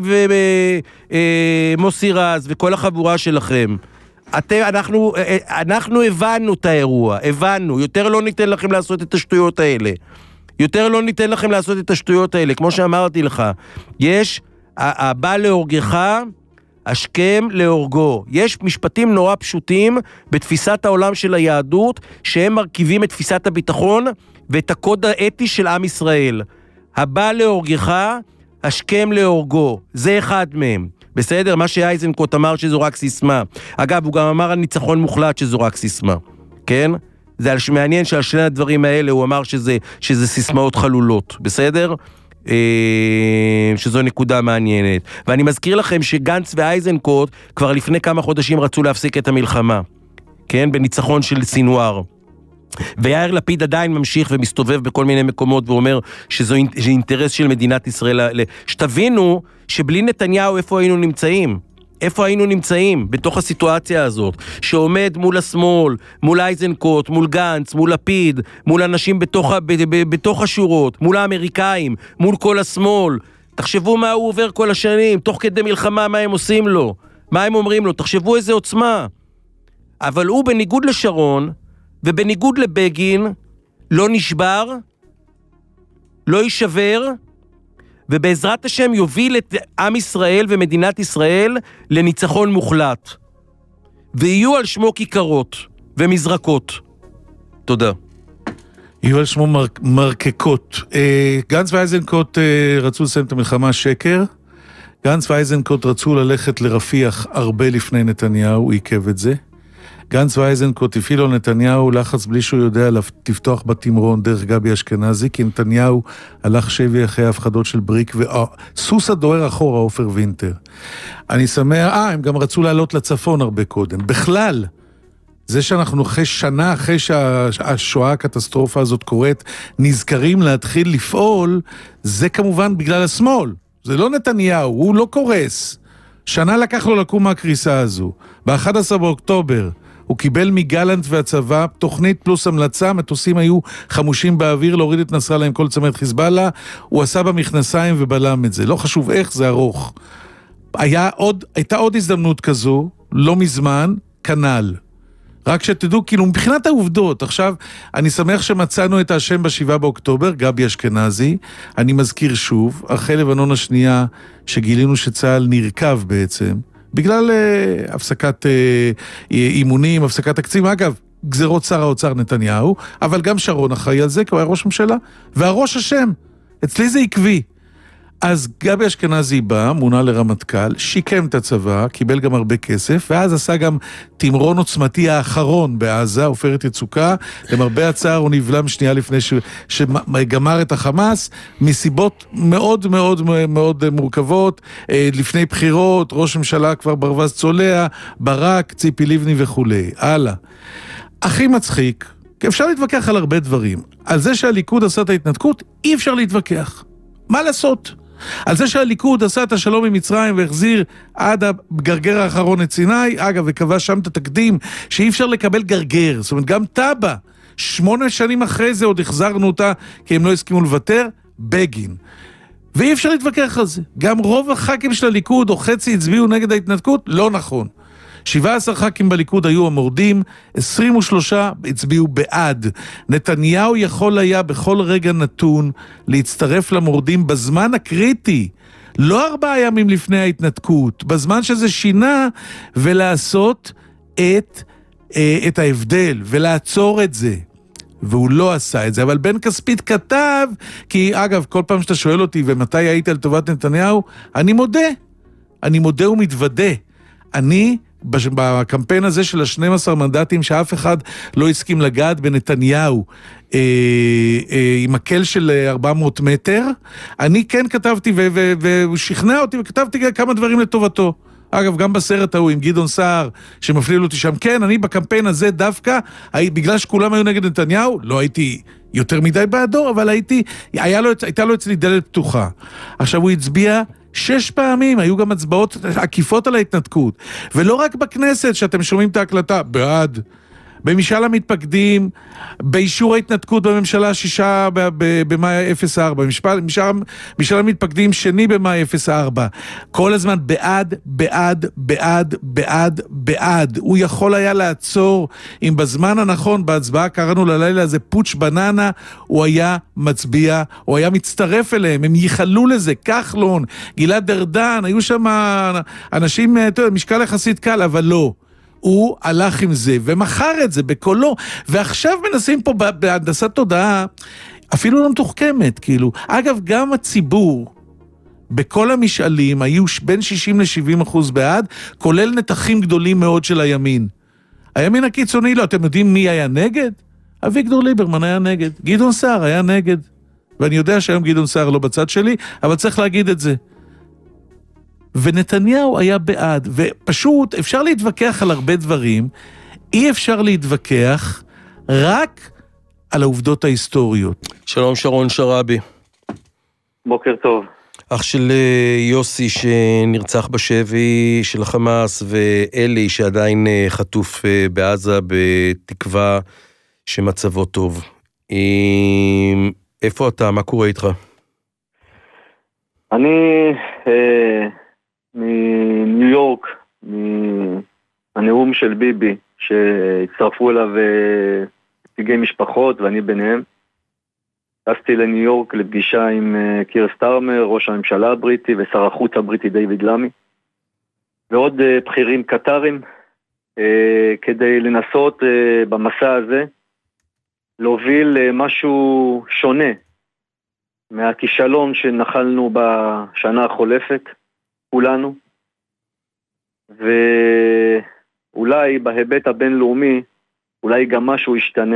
ומוסי רז וכל החבורה שלכם. אתם, אנחנו, אנחנו הבנו את האירוע, הבנו, יותר לא ניתן לכם לעשות את השטויות האלה. יותר לא ניתן לכם לעשות את השטויות האלה, כמו שאמרתי לך, יש, הבא להורגך, השכם להורגו. יש משפטים נורא פשוטים בתפיסת העולם של היהדות, שהם מרכיבים את תפיסת הביטחון ואת הקוד האתי של עם ישראל. הבא להורגך, השכם להורגו. זה אחד מהם. בסדר? מה שאייזנקוט אמר שזו רק סיסמה. אגב, הוא גם אמר על ניצחון מוחלט שזו רק סיסמה. כן? זה מעניין שעל שני הדברים האלה הוא אמר שזה, שזה סיסמאות חלולות, בסדר? שזו נקודה מעניינת. ואני מזכיר לכם שגנץ ואייזנקוט כבר לפני כמה חודשים רצו להפסיק את המלחמה, כן? בניצחון של סינואר. ויאיר לפיד עדיין ממשיך ומסתובב בכל מיני מקומות ואומר שזו אינטרס של מדינת ישראל. שתבינו שבלי נתניהו איפה היינו נמצאים? איפה היינו נמצאים בתוך הסיטואציה הזאת, שעומד מול השמאל, מול אייזנקוט, מול גנץ, מול לפיד, מול אנשים בתוך, בתוך השורות, מול האמריקאים, מול כל השמאל. תחשבו מה הוא עובר כל השנים, תוך כדי מלחמה מה הם עושים לו, מה הם אומרים לו, תחשבו איזה עוצמה. אבל הוא בניגוד לשרון, ובניגוד לבגין, לא נשבר, לא יישבר, ובעזרת השם יוביל את עם ישראל ומדינת ישראל לניצחון מוחלט. ויהיו על שמו כיכרות ומזרקות. תודה. יהיו על שמו מר... מרקקות. אה, גנץ ואייזנקוט אה, רצו לסיים את המלחמה שקר. גנץ ואייזנקוט רצו ללכת לרפיח הרבה לפני נתניהו, הוא עיכב את זה. גנץ ואייזנקוט הפעילו נתניהו לחץ בלי שהוא יודע לפתוח בתמרון דרך גבי אשכנזי, כי נתניהו הלך שבי אחרי ההפחדות של בריק, וסוס הדוהר אחורה, עופר וינטר. אני שמח, אה, הם גם רצו לעלות לצפון הרבה קודם. בכלל, זה שאנחנו אחרי שנה, אחרי שהשואה, הקטסטרופה הזאת קורית, נזכרים להתחיל לפעול, זה כמובן בגלל השמאל. זה לא נתניהו, הוא לא קורס. שנה לקח לו לקום מהקריסה הזו. ב-אחד עשר באוקטובר, הוא קיבל מגלנט והצבא תוכנית פלוס המלצה, מטוסים היו חמושים באוויר להוריד את נסראללה עם כל צמרת חיזבאללה, הוא עשה במכנסיים ובלם את זה, לא חשוב איך, זה ארוך. היה עוד, הייתה עוד הזדמנות כזו, לא מזמן, כנל. רק שתדעו, כאילו, מבחינת העובדות, עכשיו, אני שמח שמצאנו את השם בשבעה באוקטובר, גבי אשכנזי, אני מזכיר שוב, אחרי לבנון השנייה, שגילינו שצהל נרכב בעצם, בגלל אה, הפסקת אה, אימונים, הפסקת תקציב, אגב, גזרות שר האוצר נתניהו, אבל גם שרון אחראי על זה, כי הוא היה ראש ממשלה, והראש השם, אצלי זה עקבי. אז גבי אשכנזי בא, מונה לרמטכ"ל, שיקם את הצבא, קיבל גם הרבה כסף, ואז עשה גם תמרון עוצמתי האחרון בעזה, עופרת יצוקה, למרבה הצער הוא נבלם שנייה לפני ש... שגמר את החמאס, מסיבות מאוד מאוד מאוד מורכבות, לפני בחירות, ראש ממשלה כבר ברווז צולע, ברק, ציפי לבני וכו'. הלאה. הכי מצחיק, כי אפשר להתווכח על הרבה דברים, על זה שהליכוד עשה את ההתנתקות, אי אפשר להתווכח. מה לעשות? על זה שהליכוד עשה את השלום עם מצרים והחזיר עד הגרגר האחרון את סיני, אגב, וקבע שם את התקדים שאי אפשר לקבל גרגר, זאת אומרת, גם טאבה, שמונה שנים אחרי זה עוד החזרנו אותה, כי הם לא הסכימו לוותר, בגין. ואי אפשר להתווכח על זה. גם רוב הח"כים של הליכוד או חצי הצביעו נגד ההתנתקות, לא נכון. שבעה עשר ח"כים בליכוד היו המורדים, עשרים ושלושה הצביעו בעד. נתניהו יכול היה בכל רגע נתון להצטרף למורדים בזמן הקריטי, לא ארבעה ימים לפני ההתנתקות, בזמן שזה שינה, ולעשות את, את ההבדל, ולעצור את זה. והוא לא עשה את זה, אבל בן כספית כתב, כי אגב, כל פעם שאתה שואל אותי, ומתי היית על טובת נתניהו, אני מודה, אני מודה ומתוודה. אני בקמפיין הזה של ה-שנים עשר מנדטים שאף אחד לא הסכים לגעת בנתניהו אה, אה, עם מקל של ארבע מאות מטר, אני כן כתבתי והוא שכנע אותי וכתבתי כמה דברים לטובתו. אגב, גם בסרט ההוא עם גדעון סער שמפליל אותי שם, כן, אני בקמפיין הזה דווקא, בגלל שכולם היו נגד נתניהו, לא הייתי יותר מדי בעדו, אבל הייתי, היה לו, הייתה לו אצלי דלת פתוחה. עכשיו הוא הצביע שש פעמים, היו גם הצבעות עקיפות על ההתנתקות, ולא רק בכנסת שאתם שומעים את ההקלטה, בעד, במשאל המתפקדים, באישור ההתנתקות בממשלה השישה במאי אפס ארבע, משאל המתפקדים שני במאי אפס ארבע, כל הזמן בעד, בעד, בעד, בעד, בעד. הוא יכול היה לעצור, אם בזמן הנכון, בהצבעה קראנו ללילה הזה פוטש בננה, הוא היה מצביע, הוא היה מצטרף אליהם, הם ייחלו לזה, כחלון, גלעד ארדן, היו שם אנשים, משקל יחסית קל, אבל לא. הוא הלך עם זה, ומחר את זה בקולו, ועכשיו מנסים פה בהנדסת תודעה, אפילו לא מתוחכמת, כאילו. אגב, גם הציבור, בכל המשאלים, היו בין שישים ל-שבעים אחוז בעד, כולל נתחים גדולים מאוד של הימין. הימין הקיצוני, לא, אתם יודעים מי היה נגד? אביגדור ליברמן היה נגד, גדעון סער היה נגד, ואני יודע שהיום גדעון סער לא בצד שלי, אבל צריך להגיד את זה. ונתניהו היה בעד, ופשוט אפשר להתווכח על הרבה דברים, אי אפשר להתווכח רק על העובדות ההיסטוריות. שלום שרון שרבי. בוקר טוב. אח של יוסי שנרצח בשבי של החמאס, ואלי שעדיין חטוף בעזה בתקווה שמצבו טוב. איפה אתה? מה קורה איתך? אני... מניו יורק, מהנאום של ביבי, שהצטרפו אליו נציגי משפחות ואני ביניהם. טסתי לניו יורק לפגישה עם קיר סטארמר, ראש הממשלה הבריטי ושר החוץ הבריטי דיוויד למי, ועוד בכירים קטרים, כדי לנסות במסע הזה להוביל משהו שונה מהכישלון שנחלנו בשנה החולפת. כולנו, ואולי בהיבט הבינלאומי, אולי גם משהו ישתנה.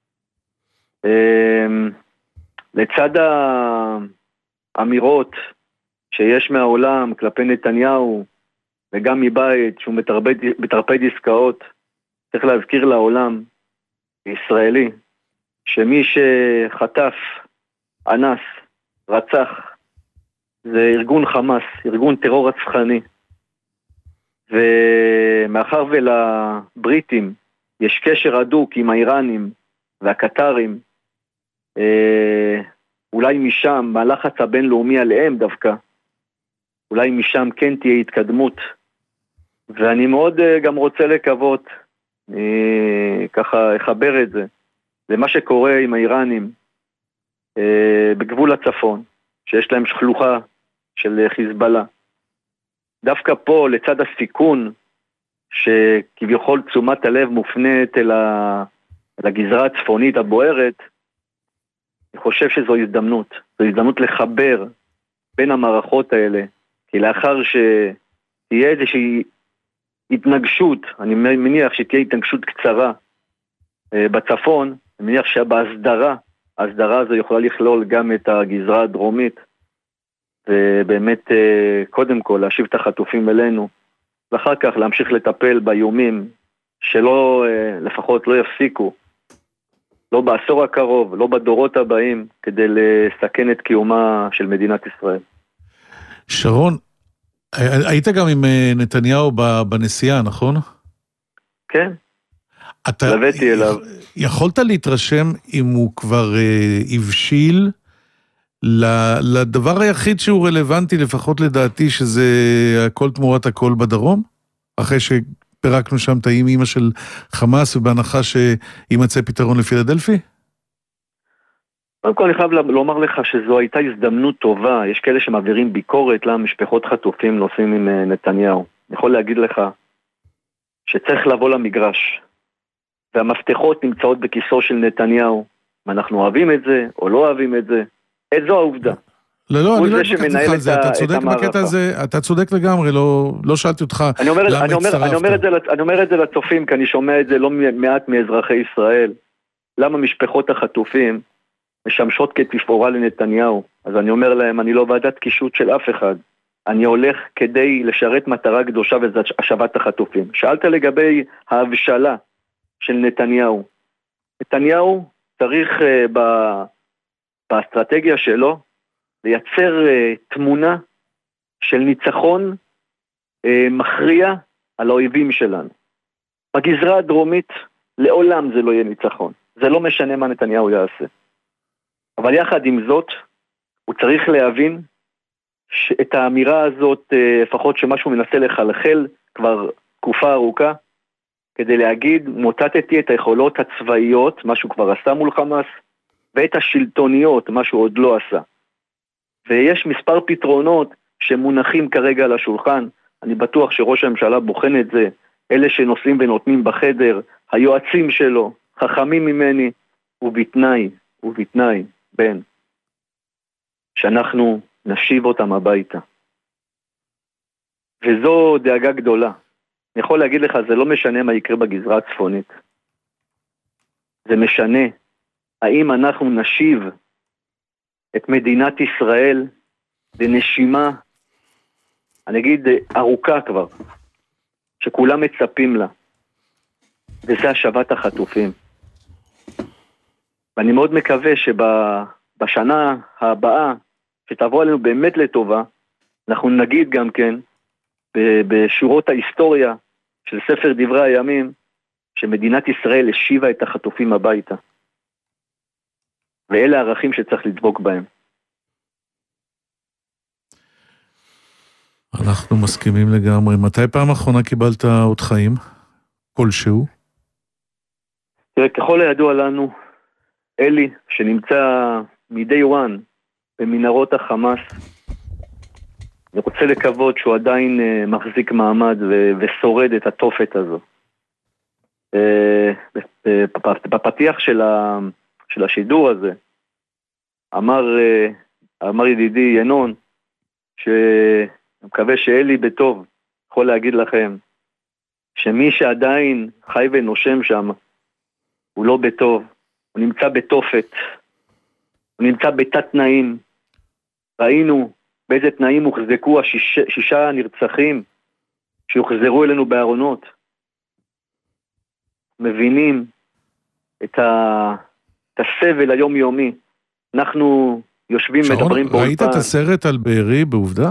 לצד האמירות שיש מהעולם כלפי נתניהו, וגם מבית שהוא מטרפד עסקאות, צריך להזכיר לעולם, ישראלי, שמי שחטף, אנס, רצח, זה ארגון חמאס, ארגון טרור רצחני. ומאחר ולבריטים יש קשר הדוק עם האיראנים והקטרים, אה, אולי משם, מהלחץ הבינלאומי עליהם דווקא, אולי משם כן תהיה התקדמות, ואני מאוד אה, גם רוצה לקוות, אה, ככה אחבר את זה, למה שקורה עם האיראנים, אה, בגבול הצפון, שיש להם שלוחה של חיזבאללה. דווקא פה, לצד הסיכון, שכביכול תשומת הלב מופנית אל, ה... אל הגזרה הצפונית הבוערת, אני חושב שזו הזדמנות. זו הזדמנות לחבר בין המערכות האלה, כי לאחר שתהיה איזושהי התנגשות, אני מניח שתהיה התנגשות קצרה בצפון, אני מניח שבהסדרה, ההסדרה הזו יכולה לכלול גם את הגזרה הדרומית, ובאמת קודם כל להשיב את החטופים אלינו, ואחר כך להמשיך לטפל באיומים שלא, לפחות לא יפסיקו, לא בעשור הקרוב, לא בדורות הבאים, כדי לסכן את קיומה של מדינת ישראל. שרון, היית גם עם נתניהו בנסיעה, נכון? כן. אתה לבאתי אליו. יכולת להתרשם אם הוא כבר הבשיל לדבר היחיד שהוא רלוונטי, לפחות לדעתי, שזה הכל תמורת הכל בדרום? אחרי שפרקנו שם את האמא של חמאס, ובהנחה שימצא פתרון לפילדלפי? קודם כל אני חייב לומר לך שזו הייתה הזדמנות טובה. יש כאלה שמעבירים ביקורת למשפחות חטופים נוסעים עם נתניהו. אני יכול להגיד לך שצריך לבוא למגרש, והמפתחות נמצאות בכיסו של נתניהו. אנחנו אוהבים את זה או לא אוהבים את זה, איזו העובדה. לא, לא, אני לא מתקצת לך על זה, אתה צודק בקטע הזה, אתה צודק לגמרי, לא שאלתי אותך למה הצטרפת. אני אומר את זה לצופים, כי אני שומע את זה לא מעט מאזרחי ישראל, למה משפחות החטופים משמשות כתפאורה לנתניהו. אז אני אומר להם, אני לא ועדת קישוט של אף אחד, אני הולך כדי לשרת מטרה קדושה וזה השבת החטופים. שאלת לגבי ההבשלה של נתניהו. נתניהו צריך ב... באסטרטגיה שלו לייצר תמונה של ניצחון מכריע על האויבים שלנו. בגזרה הדרומית לעולם זה לא יהיה ניצחון. זה לא משנה מה נתניהו יעשה. אבל יחד עם זאת, הוא צריך להבין את האמירה הזאת, לפחות שמשהו מנסה לחלחל כבר תקופה ארוכה, כדי להגיד, מוטטתי את היכולות הצבאיות, משהו כבר עשה מול חמאס, ואת השלטוניות, משהו עוד לא עשה. ויש מספר פתרונות שמונחים כרגע על השולחן, אני בטוח שראש הממשלה בוחן את זה, אלה שנוסעים ונותנים בחדר, היועצים שלו, חכמים ממני, ובתנאי, ובתנאי, בן, שאנחנו נשיב אותם הביתה. וזו דאגה גדולה. אני יכול להגיד לך, זה לא משנה מה יקרה בגזרה הצפונית. זה משנה האם אנחנו נשיב את מדינת ישראל לנשימה, אני אגיד ארוכה כבר, שכולם מצפים לה, וזה השבת החטופים. ואני מאוד מקווה שבשנה הבאה, שתבוא עלינו באמת לטובה, אנחנו נגיד גם כן, בשורות ההיסטוריה של ספר דברי הימים, שמדינת ישראל השיבה את החטופים הביתה. ואלה הערכים שצריך לדבוק בהם. אנחנו מסכימים לגמרי. מתי פעם אחרונה קיבלת עוד חיים? כלשהו? תראה, ככל הידוע לנו, אלי, שנמצא מ-day one במנהרות החמאס, אני רוצה לקוות שהוא עדיין uh, מחזיק מעמד ו- ושורד את התופת הזו. Uh, בפתיח של, ה- של השידור הזה, אמר, uh, אמר ידידי ינון, שאני מקווה שאלי בטוב, יכול להגיד לכם, שמי שעדיין חי ונושם שם, הוא לא בטוב, הוא נמצא בתופת, הוא נמצא בתת תנאים. ראינו באיזה תנאים הוחזקו השישה שישה נרצחים שהוחזרו אלינו בארונות. מבינים את, ה, את הסבל היומיומי. אנחנו יושבים, שרון, מדברים פה. ראית את הסרט על בארי בעובדה?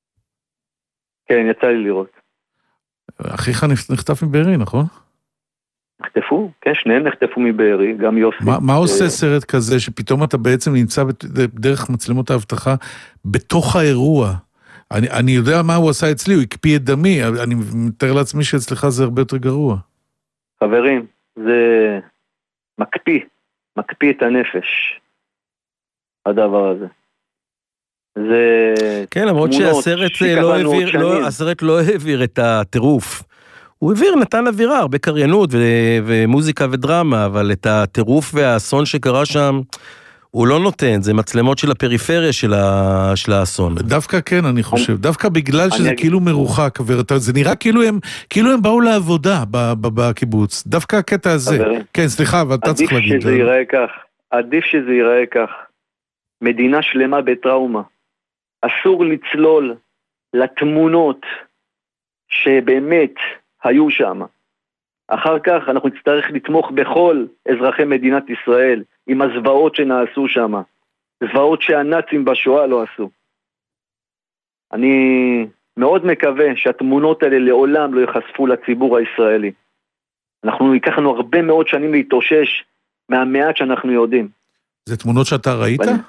כן, יצא לי לראות. אחיך נחטף מבארי, נכון? נחטפו, כן, שניהם נחטפו מבארי, גם יוסי. מה, מה עושה סרט כזה שפתאום אתה בעצם נמצא בדרך מצלמות ההבטחה בתוך האירוע? אני, אני יודע מה הוא עשה אצלי, הוא הקפיא את דמי, אני מתאר לעצמי שאצלך זה הרבה יותר גרוע. חברים, זה מקפיא, מקפיא את הנפש, הדבר הזה. זה... כן, למרות שהסרט לא העביר, לא, הסרט לא העביר את הטירוף. הוא העביר, נתן אווירה, הרבה קריינות ו- ומוזיקה ודרמה, אבל את הטירוף והאסון שקרה שם, הוא לא נותן, זה מצלמות של הפריפריה של, ה- של האסון. דווקא כן, אני חושב, דווקא בגלל שזה כאילו מרוחק, זה נראה כאילו הם, כאילו הם באו לעבודה בקיבוץ, דווקא הקטע הזה. כן, סליחה, אבל אתה צריך להגיד. עדיף שזה ייראה כך, עדיף שזה ייראה כך. מדינה שלמה בטראומה. אסור לצלול לתמונות שבאמת היו שם. אחר כך אנחנו נצטרך לתמוך בכל אזרחי מדינת ישראל עם הזוועות שנעשו שם. זוועות שהנאצים בשואה לא עשו. אני מאוד מקווה שהתמונות האלה לעולם לא יחשפו לציבור הישראלי. אנחנו ייקח לנו הרבה מאוד שנים להתאושש מהמעט שאנחנו יודעים. זה תמונות שאתה ראית? ואני...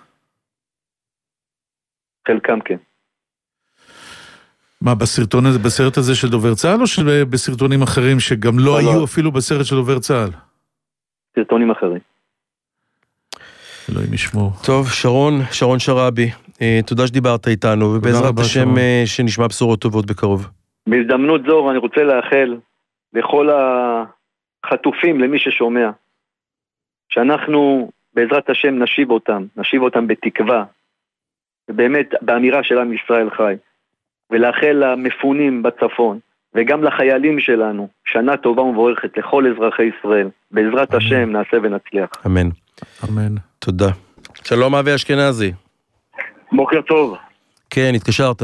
חלקם כן. מה, בסרטון הזה, בסרט הזה של דובר צה"ל, או שבסרטונים אחרים שגם לא, לא היו לא. אפילו בסרט של דובר צה"ל? סרטונים אחרים. אלוהים ישמור. טוב, שרון, שרון שרבי, תודה שדיברת איתנו, ובעזרת השם שנשמע בשורות טובות בקרוב. בהזדמנות זו אני רוצה לאחל לכל החטופים, למי ששומע, שאנחנו בעזרת השם נשיב אותם, נשיב אותם בתקווה, ובאמת באמירה של עם ישראל חי, ולאחל למפונים בצפון, וגם לחיילים שלנו, שנה טובה ומבורכת לכל אזרחי ישראל. בעזרת אמן. השם נעשה ונצליח. אמן. אמן. תודה. שלום אבי אשכנזי. בוקר טוב. כן, התקשרת.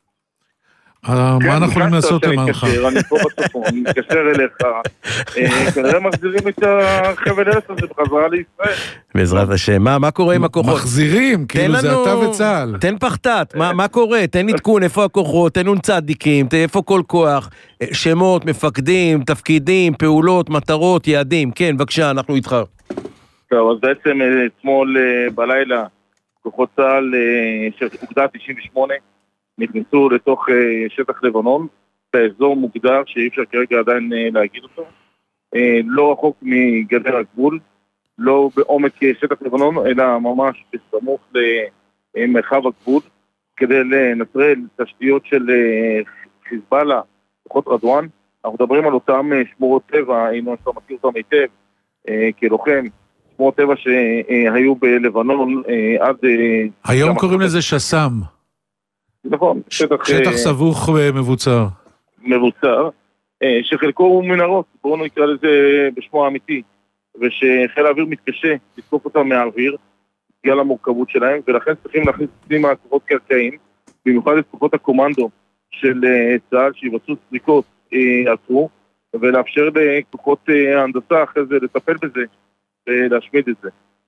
מה אנחנו יכולים לעשות למענך? אני פה בצפון, אני מתקשר אליך, כנראה מחזירים את החבל ארץ הזה בחזרה לישראל. בעזרת השם, מה קורה עם הכוחות? מחזירים, כאילו זה אתה וצה"ל. תן פחתת, מה קורה? תן עדכון, איפה הכוחות, תן צדיקים, איפה כל כוח, שמות, מפקדים, תפקידים, פעולות, מטרות, יעדים, כן, בבקשה, אנחנו איתך. טוב, אז בעצם אתמול בלילה, כוחות צה"ל של אוגדה תשעים ושמונה, נכנסו לתוך שטח לבנון, באזור מוגדר שאי אפשר כרגע עדיין להגיד אותו, לא רחוק מגדר הגבול, לא בעומק שטח לבנון, אלא ממש בסמוך למרחב הגבול, כדי לנטרל תשתיות של חיזבאללה, כוחות רדואן. אנחנו מדברים על אותם שמורות טבע, היינו שאתה מכיר אותם היטב, כלוחם, שמורות טבע שהיו בלבנון עד... היום קוראים לזה שסם. נכון, שטח, שטח סבוך ומבוצר. מבוצר, שחלקו הוא מנהרות, בואו נקרא לזה בשמו האמיתי, ושחיל האוויר מתקשה לתקוף אותם מהאוויר, בגלל המורכבות שלהם, ולכן צריכים להכניס פנימה כוחות קרקעיים, במיוחד את כוחות הקומנדו של צה"ל, שיבצעו סריקות עצרו, ולאפשר לכוחות ההנדסה אחרי זה לטפל בזה, ולהשמיד את זה.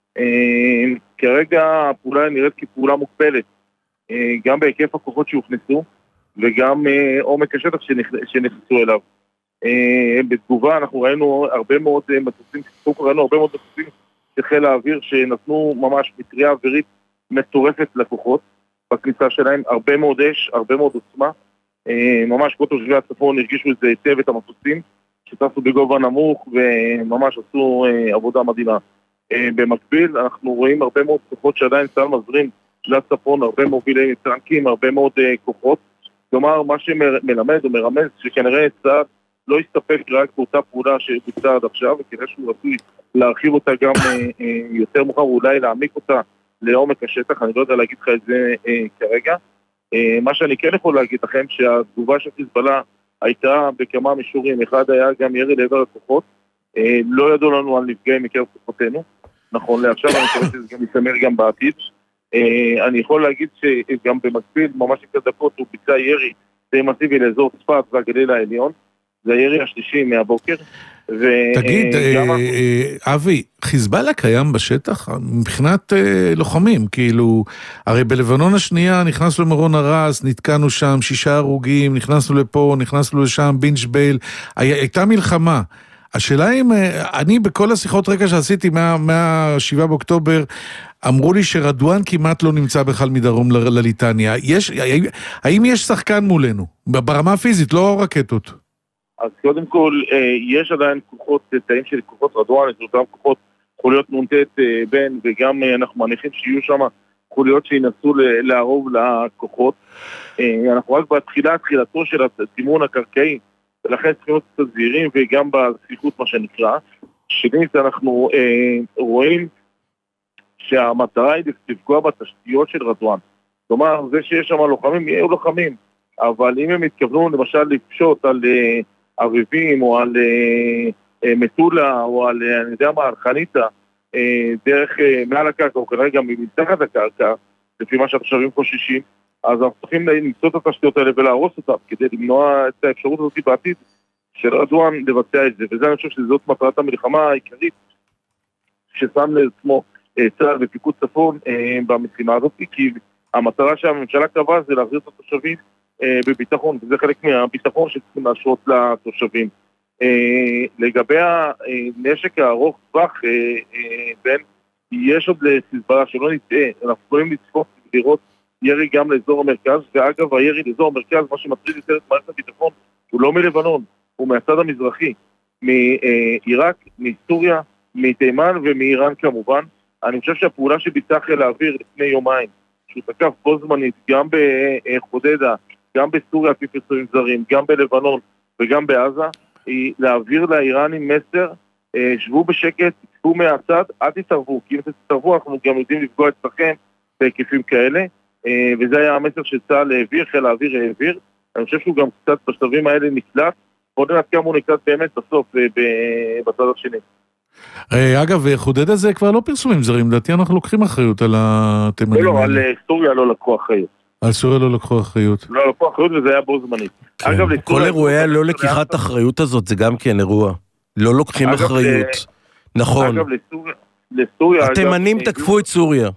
כרגע הפעולה נראית כפעולה מוקפלת, גם בהיקף הכוחות שהוכנסו, וגם עומק השטח שנכנסו אליו. בתגובה אנחנו ראינו הרבה מאוד מטוסים, ראינו הרבה מאוד מטוסים של חיל האוויר שנתנו ממש מטריה אווירית מטורפת לכוחות, בכניסה שלהם הרבה מאוד אש, הרבה מאוד עוצמה, ממש כל תושבי הצפון הרגישו את זה היטב את המטוסים, שטסו בגובה נמוך וממש עשו עבודה מדהימה. במקביל אנחנו רואים הרבה מאוד כוחות שעדיין צה"ל מזרים לצפון, הרבה מובילי טנקים, הרבה מאוד uh, כוחות. כלומר, מה שמלמד ומרמז שכנראה צה"ל לא יסתפק רק באותה פעולה שבוצעה עד עכשיו, וכנראה שהוא רצוי להרחיב אותה גם uh, uh, יותר מאוחר, ואולי להעמיק אותה לעומק השטח. אני לא יודע להגיד לך את זה uh, כרגע. Uh, מה שאני כן יכול להגיד לכם, שהתגובה של חיזבאללה הייתה בכמה מישורים. אחד היה גם ירי לעבר הכוחות. Uh, לא ידעו לנו על נפגעים מקרב כוחותינו. נכון, לעכשיו אני חושב שזה גם יסמר גם בעתיד. Uh, אני יכול להגיד שגם במקביל, ממש כמה דקות, הוא ביצע ירי די מסיבי לאזור צפת והגליל העליון. זה הירי השלישי מהבוקר. תגיד, אבי, חיזבאללה קיים בשטח? מבחינת לוחמים, כאילו, הרי בלבנון השנייה נכנסנו למרון הרס, נתקענו שם, שישה הרוגים, נכנסנו לפה, נכנסנו לשם, בינג' בייל, הייתה מלחמה. השאלה אם, אני בכל השיחות רקע שעשיתי מה-שבעה באוקטובר, אמרו לי שרדואן כמעט לא נמצא בכלל מדרום לליטניה. יש, האם יש שחקן מולנו? ברמה הפיזית, לא רקטות. אז קודם כל, יש עדיין כוחות, תאים של כוחות רדואן, יש אותם כוחות חוליות נונטט בין, וגם אנחנו מניחים שיהיו שם חוליות שינסו לערוב לכוחות. אנחנו רק בתחילה, תחילתו של הסימון הקרקעי, ולכן צריכים להיות קצת זהירים, וגם בשיחות מה שנקרא. שנית, אנחנו אה, רואים שהמטרה היא לפגוע בתשתיות של רדואן. כלומר, זה שיש שם לוחמים, יהיו לוחמים, אבל אם הם התכוונו למשל לפשוט על אה, ערבים, או על אה, אה, מטולה, או על, אה, אני יודע מה, על חניתה, אה, דרך אה, מעל הקרקע, או כנראה גם מתחת הקרקע, לפי מה שהתושבים חוששים, אז אנחנו צריכים למצוא את התשתיות האלה ולהרוס אותם, כדי למנוע את האפשרות הזאת בעתיד של רדואן לבצע את זה. וזה אני חושב שזאת מטרת המלחמה העיקרית ששם לעצמו צה"ל ופיקוד צפון במשימה הזאת, כי המטרה שהממשלה קבעה זה להחזיר את התושבים בביטחון, וזה חלק מהביטחון שצריכים להשרות לתושבים. לגבי הנשק הארוך טווח, בין יש עוד לסזברה שלא נטעה, אנחנו יכולים לצפות לראות ירי גם לאזור המרכז, ואגב הירי לאזור המרכז, מה שמטריד יותר את מערכת הביטחון, הוא לא מלבנון, הוא מהצד המזרחי, מעיראק, מסוריה, מתימן ומאיראן כמובן. אני חושב שהפעולה שביצע חיל האוויר לפני יומיים, שהוא תקף בו זמנית, גם בחודדה, גם בסוריה לפי פרסומים זרים, גם בלבנון וגם בעזה, היא להעביר לאיראנים מסר, שבו בשקט, תצפו מהצד, אל תתערבו, כי אם תתערבו אנחנו גם יודעים לפגוע אצלכם בהיקפים כאלה, וזה היה המסר שצה"ל העביר, חיל האוויר העביר. אני חושב שהוא גם קצת בשלבים האלה נקלט, בוא נראה כמה הוא נקלט באמת בסוף בצד השני. אגב, חודדה זה כבר לא פרסומים זרים, לדעתי אנחנו לוקחים אחריות על התימנים. לא, על סוריה לא לקחו אחריות. על סוריה לא לקחו אחריות. לא לקחו אחריות וזה היה בו זמנית. כל אירועי הלא לקיחת אחריות הזאת זה גם כן אירוע. לא לוקחים אחריות. נכון. אגב, לסוריה... התימנים תקפו את סוריה.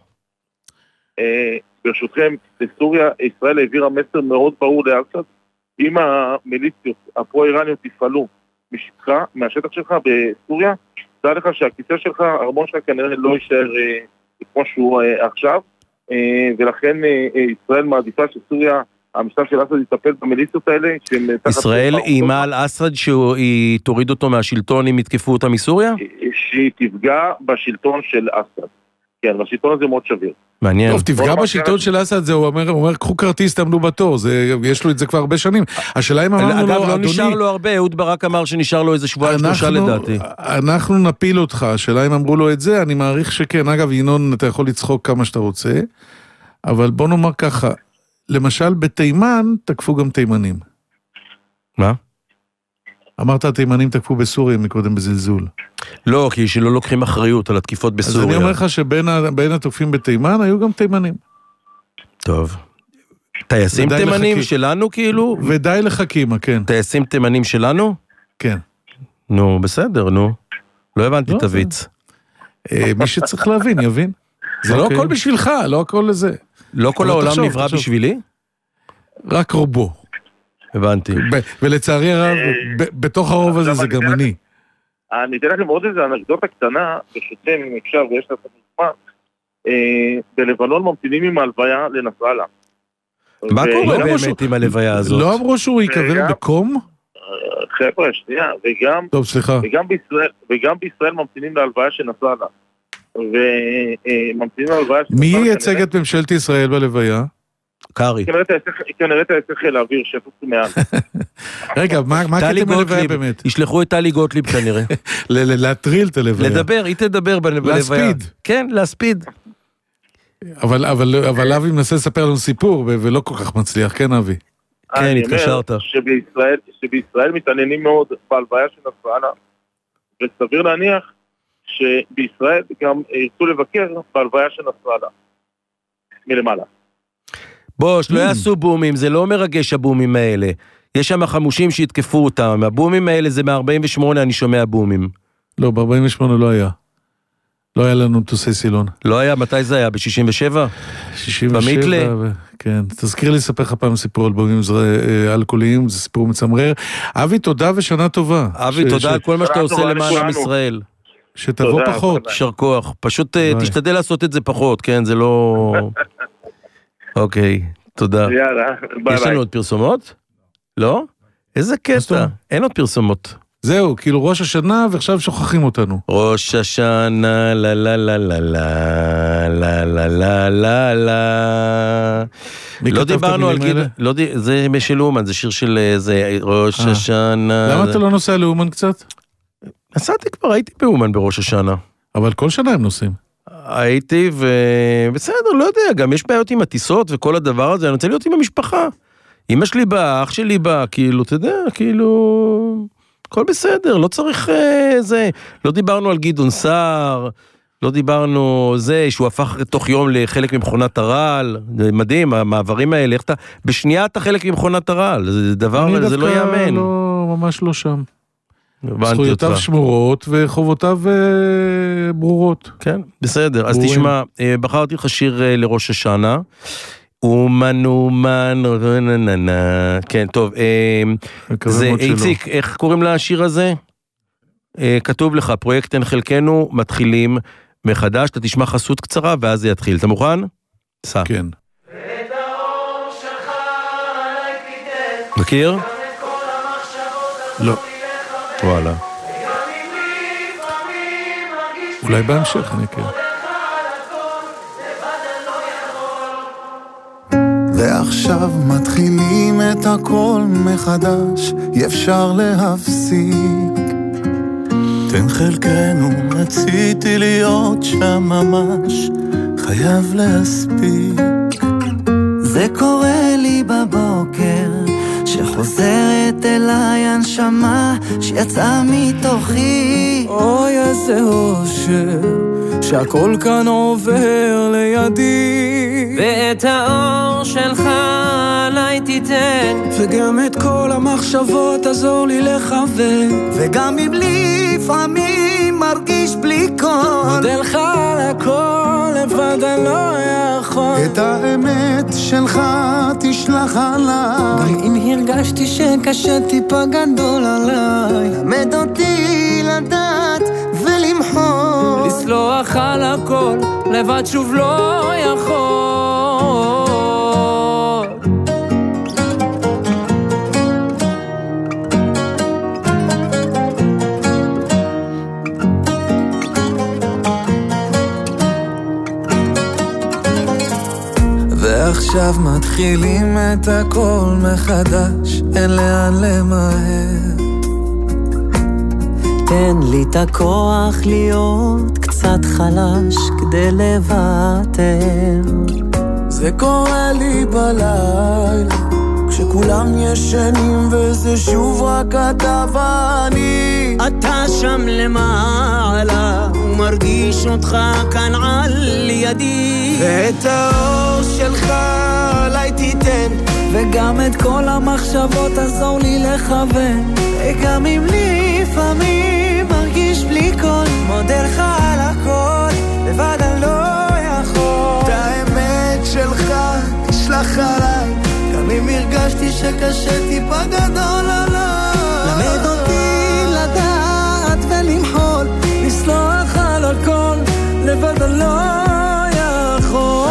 ברשותכם, לסוריה, ישראל העבירה מסר מאוד ברור לאסד, אם המיליציות הפרו-איראניות יפעלו משטחה, מהשטח שלך בסוריה, תדע לך שהכיסא שלך, הארמון שלך כנראה לא יישאר אה, כמו שהוא אה, עכשיו, אה, ולכן אה, ישראל מעדיפה שסוריה, המשטר של אסד יטפל במיליציות האלה. ישראל אימה על אסד שהיא תוריד אותו מהשלטון אם יתקפו אותה מסוריה? שהיא תפגע בשלטון של אסד. כן, והשלטון הזה מאוד שביר. מעניין. טוב, תפגע בשלטון של אסד, זה הוא אומר, הוא אומר, קחו כרטיס, תעמדו בתור, זה, יש לו את זה כבר הרבה שנים. השאלה אם אמרנו לו, אדוני... אגב, לא נשאר לו הרבה, אהוד ברק אמר שנשאר לו איזה שבועיים שלושה לדעתי. אנחנו נפיל אותך, השאלה אם אמרו לו את זה, אני מעריך שכן. אגב, ינון, אתה יכול לצחוק כמה שאתה רוצה, אבל בוא נאמר ככה, למשל, בתימן תקפו גם תימנים. מה? אמרת, התימנים תקפו בסוריה מקודם בזלזול. לא, כי שלא לוקחים אחריות על התקיפות בסוריה. אז אני אומר לך שבין התוקפים בתימן היו גם תימנים. טוב. טייסים תימנים שלנו כאילו? ודי לחכימה, כן. טייסים תימנים שלנו? כן. נו, בסדר, נו. לא הבנתי את הוויץ. מי שצריך להבין, יבין. זה לא הכל בשבילך, לא הכל לזה. לא כל העולם נברא בשבילי? רק רובו. הבנתי. ולצערי הרב, בתוך הרוב הזה זה גם אני. אני אתן לכם עוד איזה אנקדוטה קטנה, ברשותכם אם אפשר ויש לך מזמן, בלבנון ממתינים עם ההלוויה לנסראללה. מה קורה באמת עם הלוויה הזאת? לא אמרו שהוא יקבר בקום? חבר'ה, שנייה, וגם... טוב, סליחה. וגם בישראל ממתינים להלוויה של נסראללה. וממתינים להלוויה של... מי ייצג את ממשלת ישראל בלוויה? קארי. כנראה אתה יצטרך להעביר שפוץ מעל. רגע, מה קטעים בלוויה באמת? ישלחו את טלי גוטליב כנראה. להטריל את הלוויה. לדבר, היא תדבר בלוויה. להספיד. כן, להספיד. אבל אבי מנסה לספר לנו סיפור, ולא כל כך מצליח, כן אבי? כן, התקשרת. שבישראל מתעניינים מאוד בהלוויה של נסראללה, וסביר להניח שבישראל גם ירצו לבקר בהלוויה של נסראללה. מלמעלה. בוא, שלא יעשו בומים, זה לא מרגש הבומים האלה. יש שם חמושים שהתקפו אותם, הבומים האלה זה מ-ארבעים ושמונה, אני שומע בומים. לא, ב-ארבעים ושמונה לא היה. לא היה לנו מטוסי סילון. לא היה, מתי זה היה? ב-שישים ושבע? שישים ושבע, במיתלה? ו... כן. תזכיר לי לספר לך פעם סיפור אלבומים אלכוהוליים, זה סיפור מצמרר. אבי, תודה ושנה טובה. אבי, ש... תודה על ש... כל מה שאתה עושה למען עם ישראל. שתבוא פחות. שר כוח. פשוט תשתדל לעשות את זה פחות, כן? זה לא... אוקיי, תודה. יאללה, ביי. יש לנו עוד פרסומות? לא? איזה קטע. אין עוד פרסומות. זהו, כאילו ראש השנה ועכשיו שוכחים אותנו. ראש השנה, לה לה לה לה לה לה לה לה לה לה. לא דיברנו על גיל, זה של לאומן, זה שיר של ראש השנה. למה אתה לא נוסע לאומן קצת? נסעתי כבר, הייתי באומן בראש השנה. אבל כל שנה הם נוסעים. הייתי ובסדר, לא יודע, גם יש בעיות עם הטיסות וכל הדבר הזה, אני רוצה להיות עם המשפחה. אמא שלי באה, אח שלי באה, כאילו, אתה יודע, כאילו... הכל בסדר, לא צריך זה, לא דיברנו על גדעון סער, לא דיברנו זה, שהוא הפך תוך יום לחלק ממכונת הרעל, זה מדהים, המעברים האלה, איך אתה, בשנייה אתה חלק ממכונת הרעל, זה דבר, זה לא יאמן. אני דווקא לא, ממש לא שם. זכויותיו אותך. שמורות וחובותיו ברורות. כן, בסדר, אז תשמע, בחרתי לך שיר לראש השנה, אומן, אומן, רנננה, כן, טוב, זה, איציק, איך קוראים לשיר הזה? כתוב לך, פרויקט אין חלקנו, מתחילים מחדש, אתה תשמע חסות קצרה, ואז זה יתחיל. אתה מוכן? סע. כן. מכיר? לא. וואלה. אולי בהמשך אני אכיר. ועכשיו מתחילים את הכל מחדש, אי אפשר להפסיק. תן חלקנו, רציתי להיות שם ממש, חייב להספיק. זה קורה לי בבוקר, שחוזרת אליי הנשמה שיצאה מתוכי. אוי איזה אושר, שהכל כאן עובר לידי, ואת האור שלך עליי תיתן, וגם את כל המחשבות עזור לי לכוון, וגם אם לפעמים מרגיש בלי קול, מודה לך על הכל, לבד אני לא יכול. את האמת שלך תשלח עליי, גם אם הרגשתי שקשה טיפה גדול עליי, למד אותי לדעת ולמחול, לסלוח על הכל, לבד שוב לא יכול. ועכשיו מתחילים את הכל מחדש, אין לאן למהר. תן לי את הכוח להיות קצת חלש כדי לוותר. זה קורה לי בלילה, כשכולם ישנים וזה שוב רק אתה ואני. אתה שם למעלה ומרגיש אותך כאן על ידי, ואת האור שלך עליי תיתן, וגם את כל המחשבות עזור לי לכוון, וגם אם לפעמים מרגיש בלי קול, מודה לך על הכל, לבד אני לא יכול. את האמת שלך תשלח עליי, גם אם הרגשתי שקשה טיפה גדול עליי, למד אותי לדעת ולמחול, לסלוח על הכל, לבד אני לא יכול.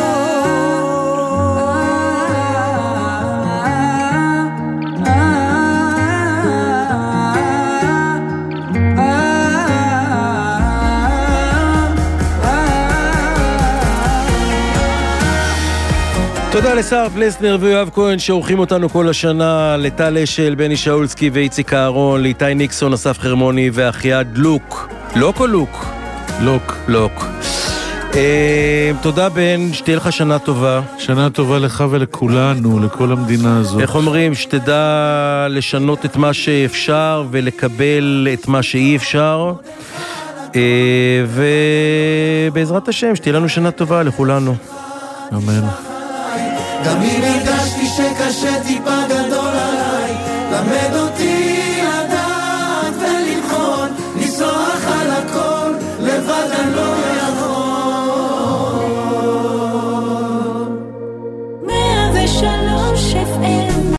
תודה לשר פלסנר ויואב כהן שעורכים אותנו כל השנה, לטל אשל, בני שאולסקי ואיציק אהרון, לאיתי ניקסון, אסף חרמוני ואחיעד לוק. לוק או לוק? לוק. לוק. אה, תודה בן, שתהיה לך שנה טובה. שנה טובה לך ולכולנו, לכל המדינה הזאת. איך אומרים? שתדע לשנות את מה שאפשר ולקבל את מה שאי אפשר. אה, ובעזרת השם, שתהיה לנו שנה טובה לכולנו. אמן. גם אם הרגשתי שקשה טיפה גדול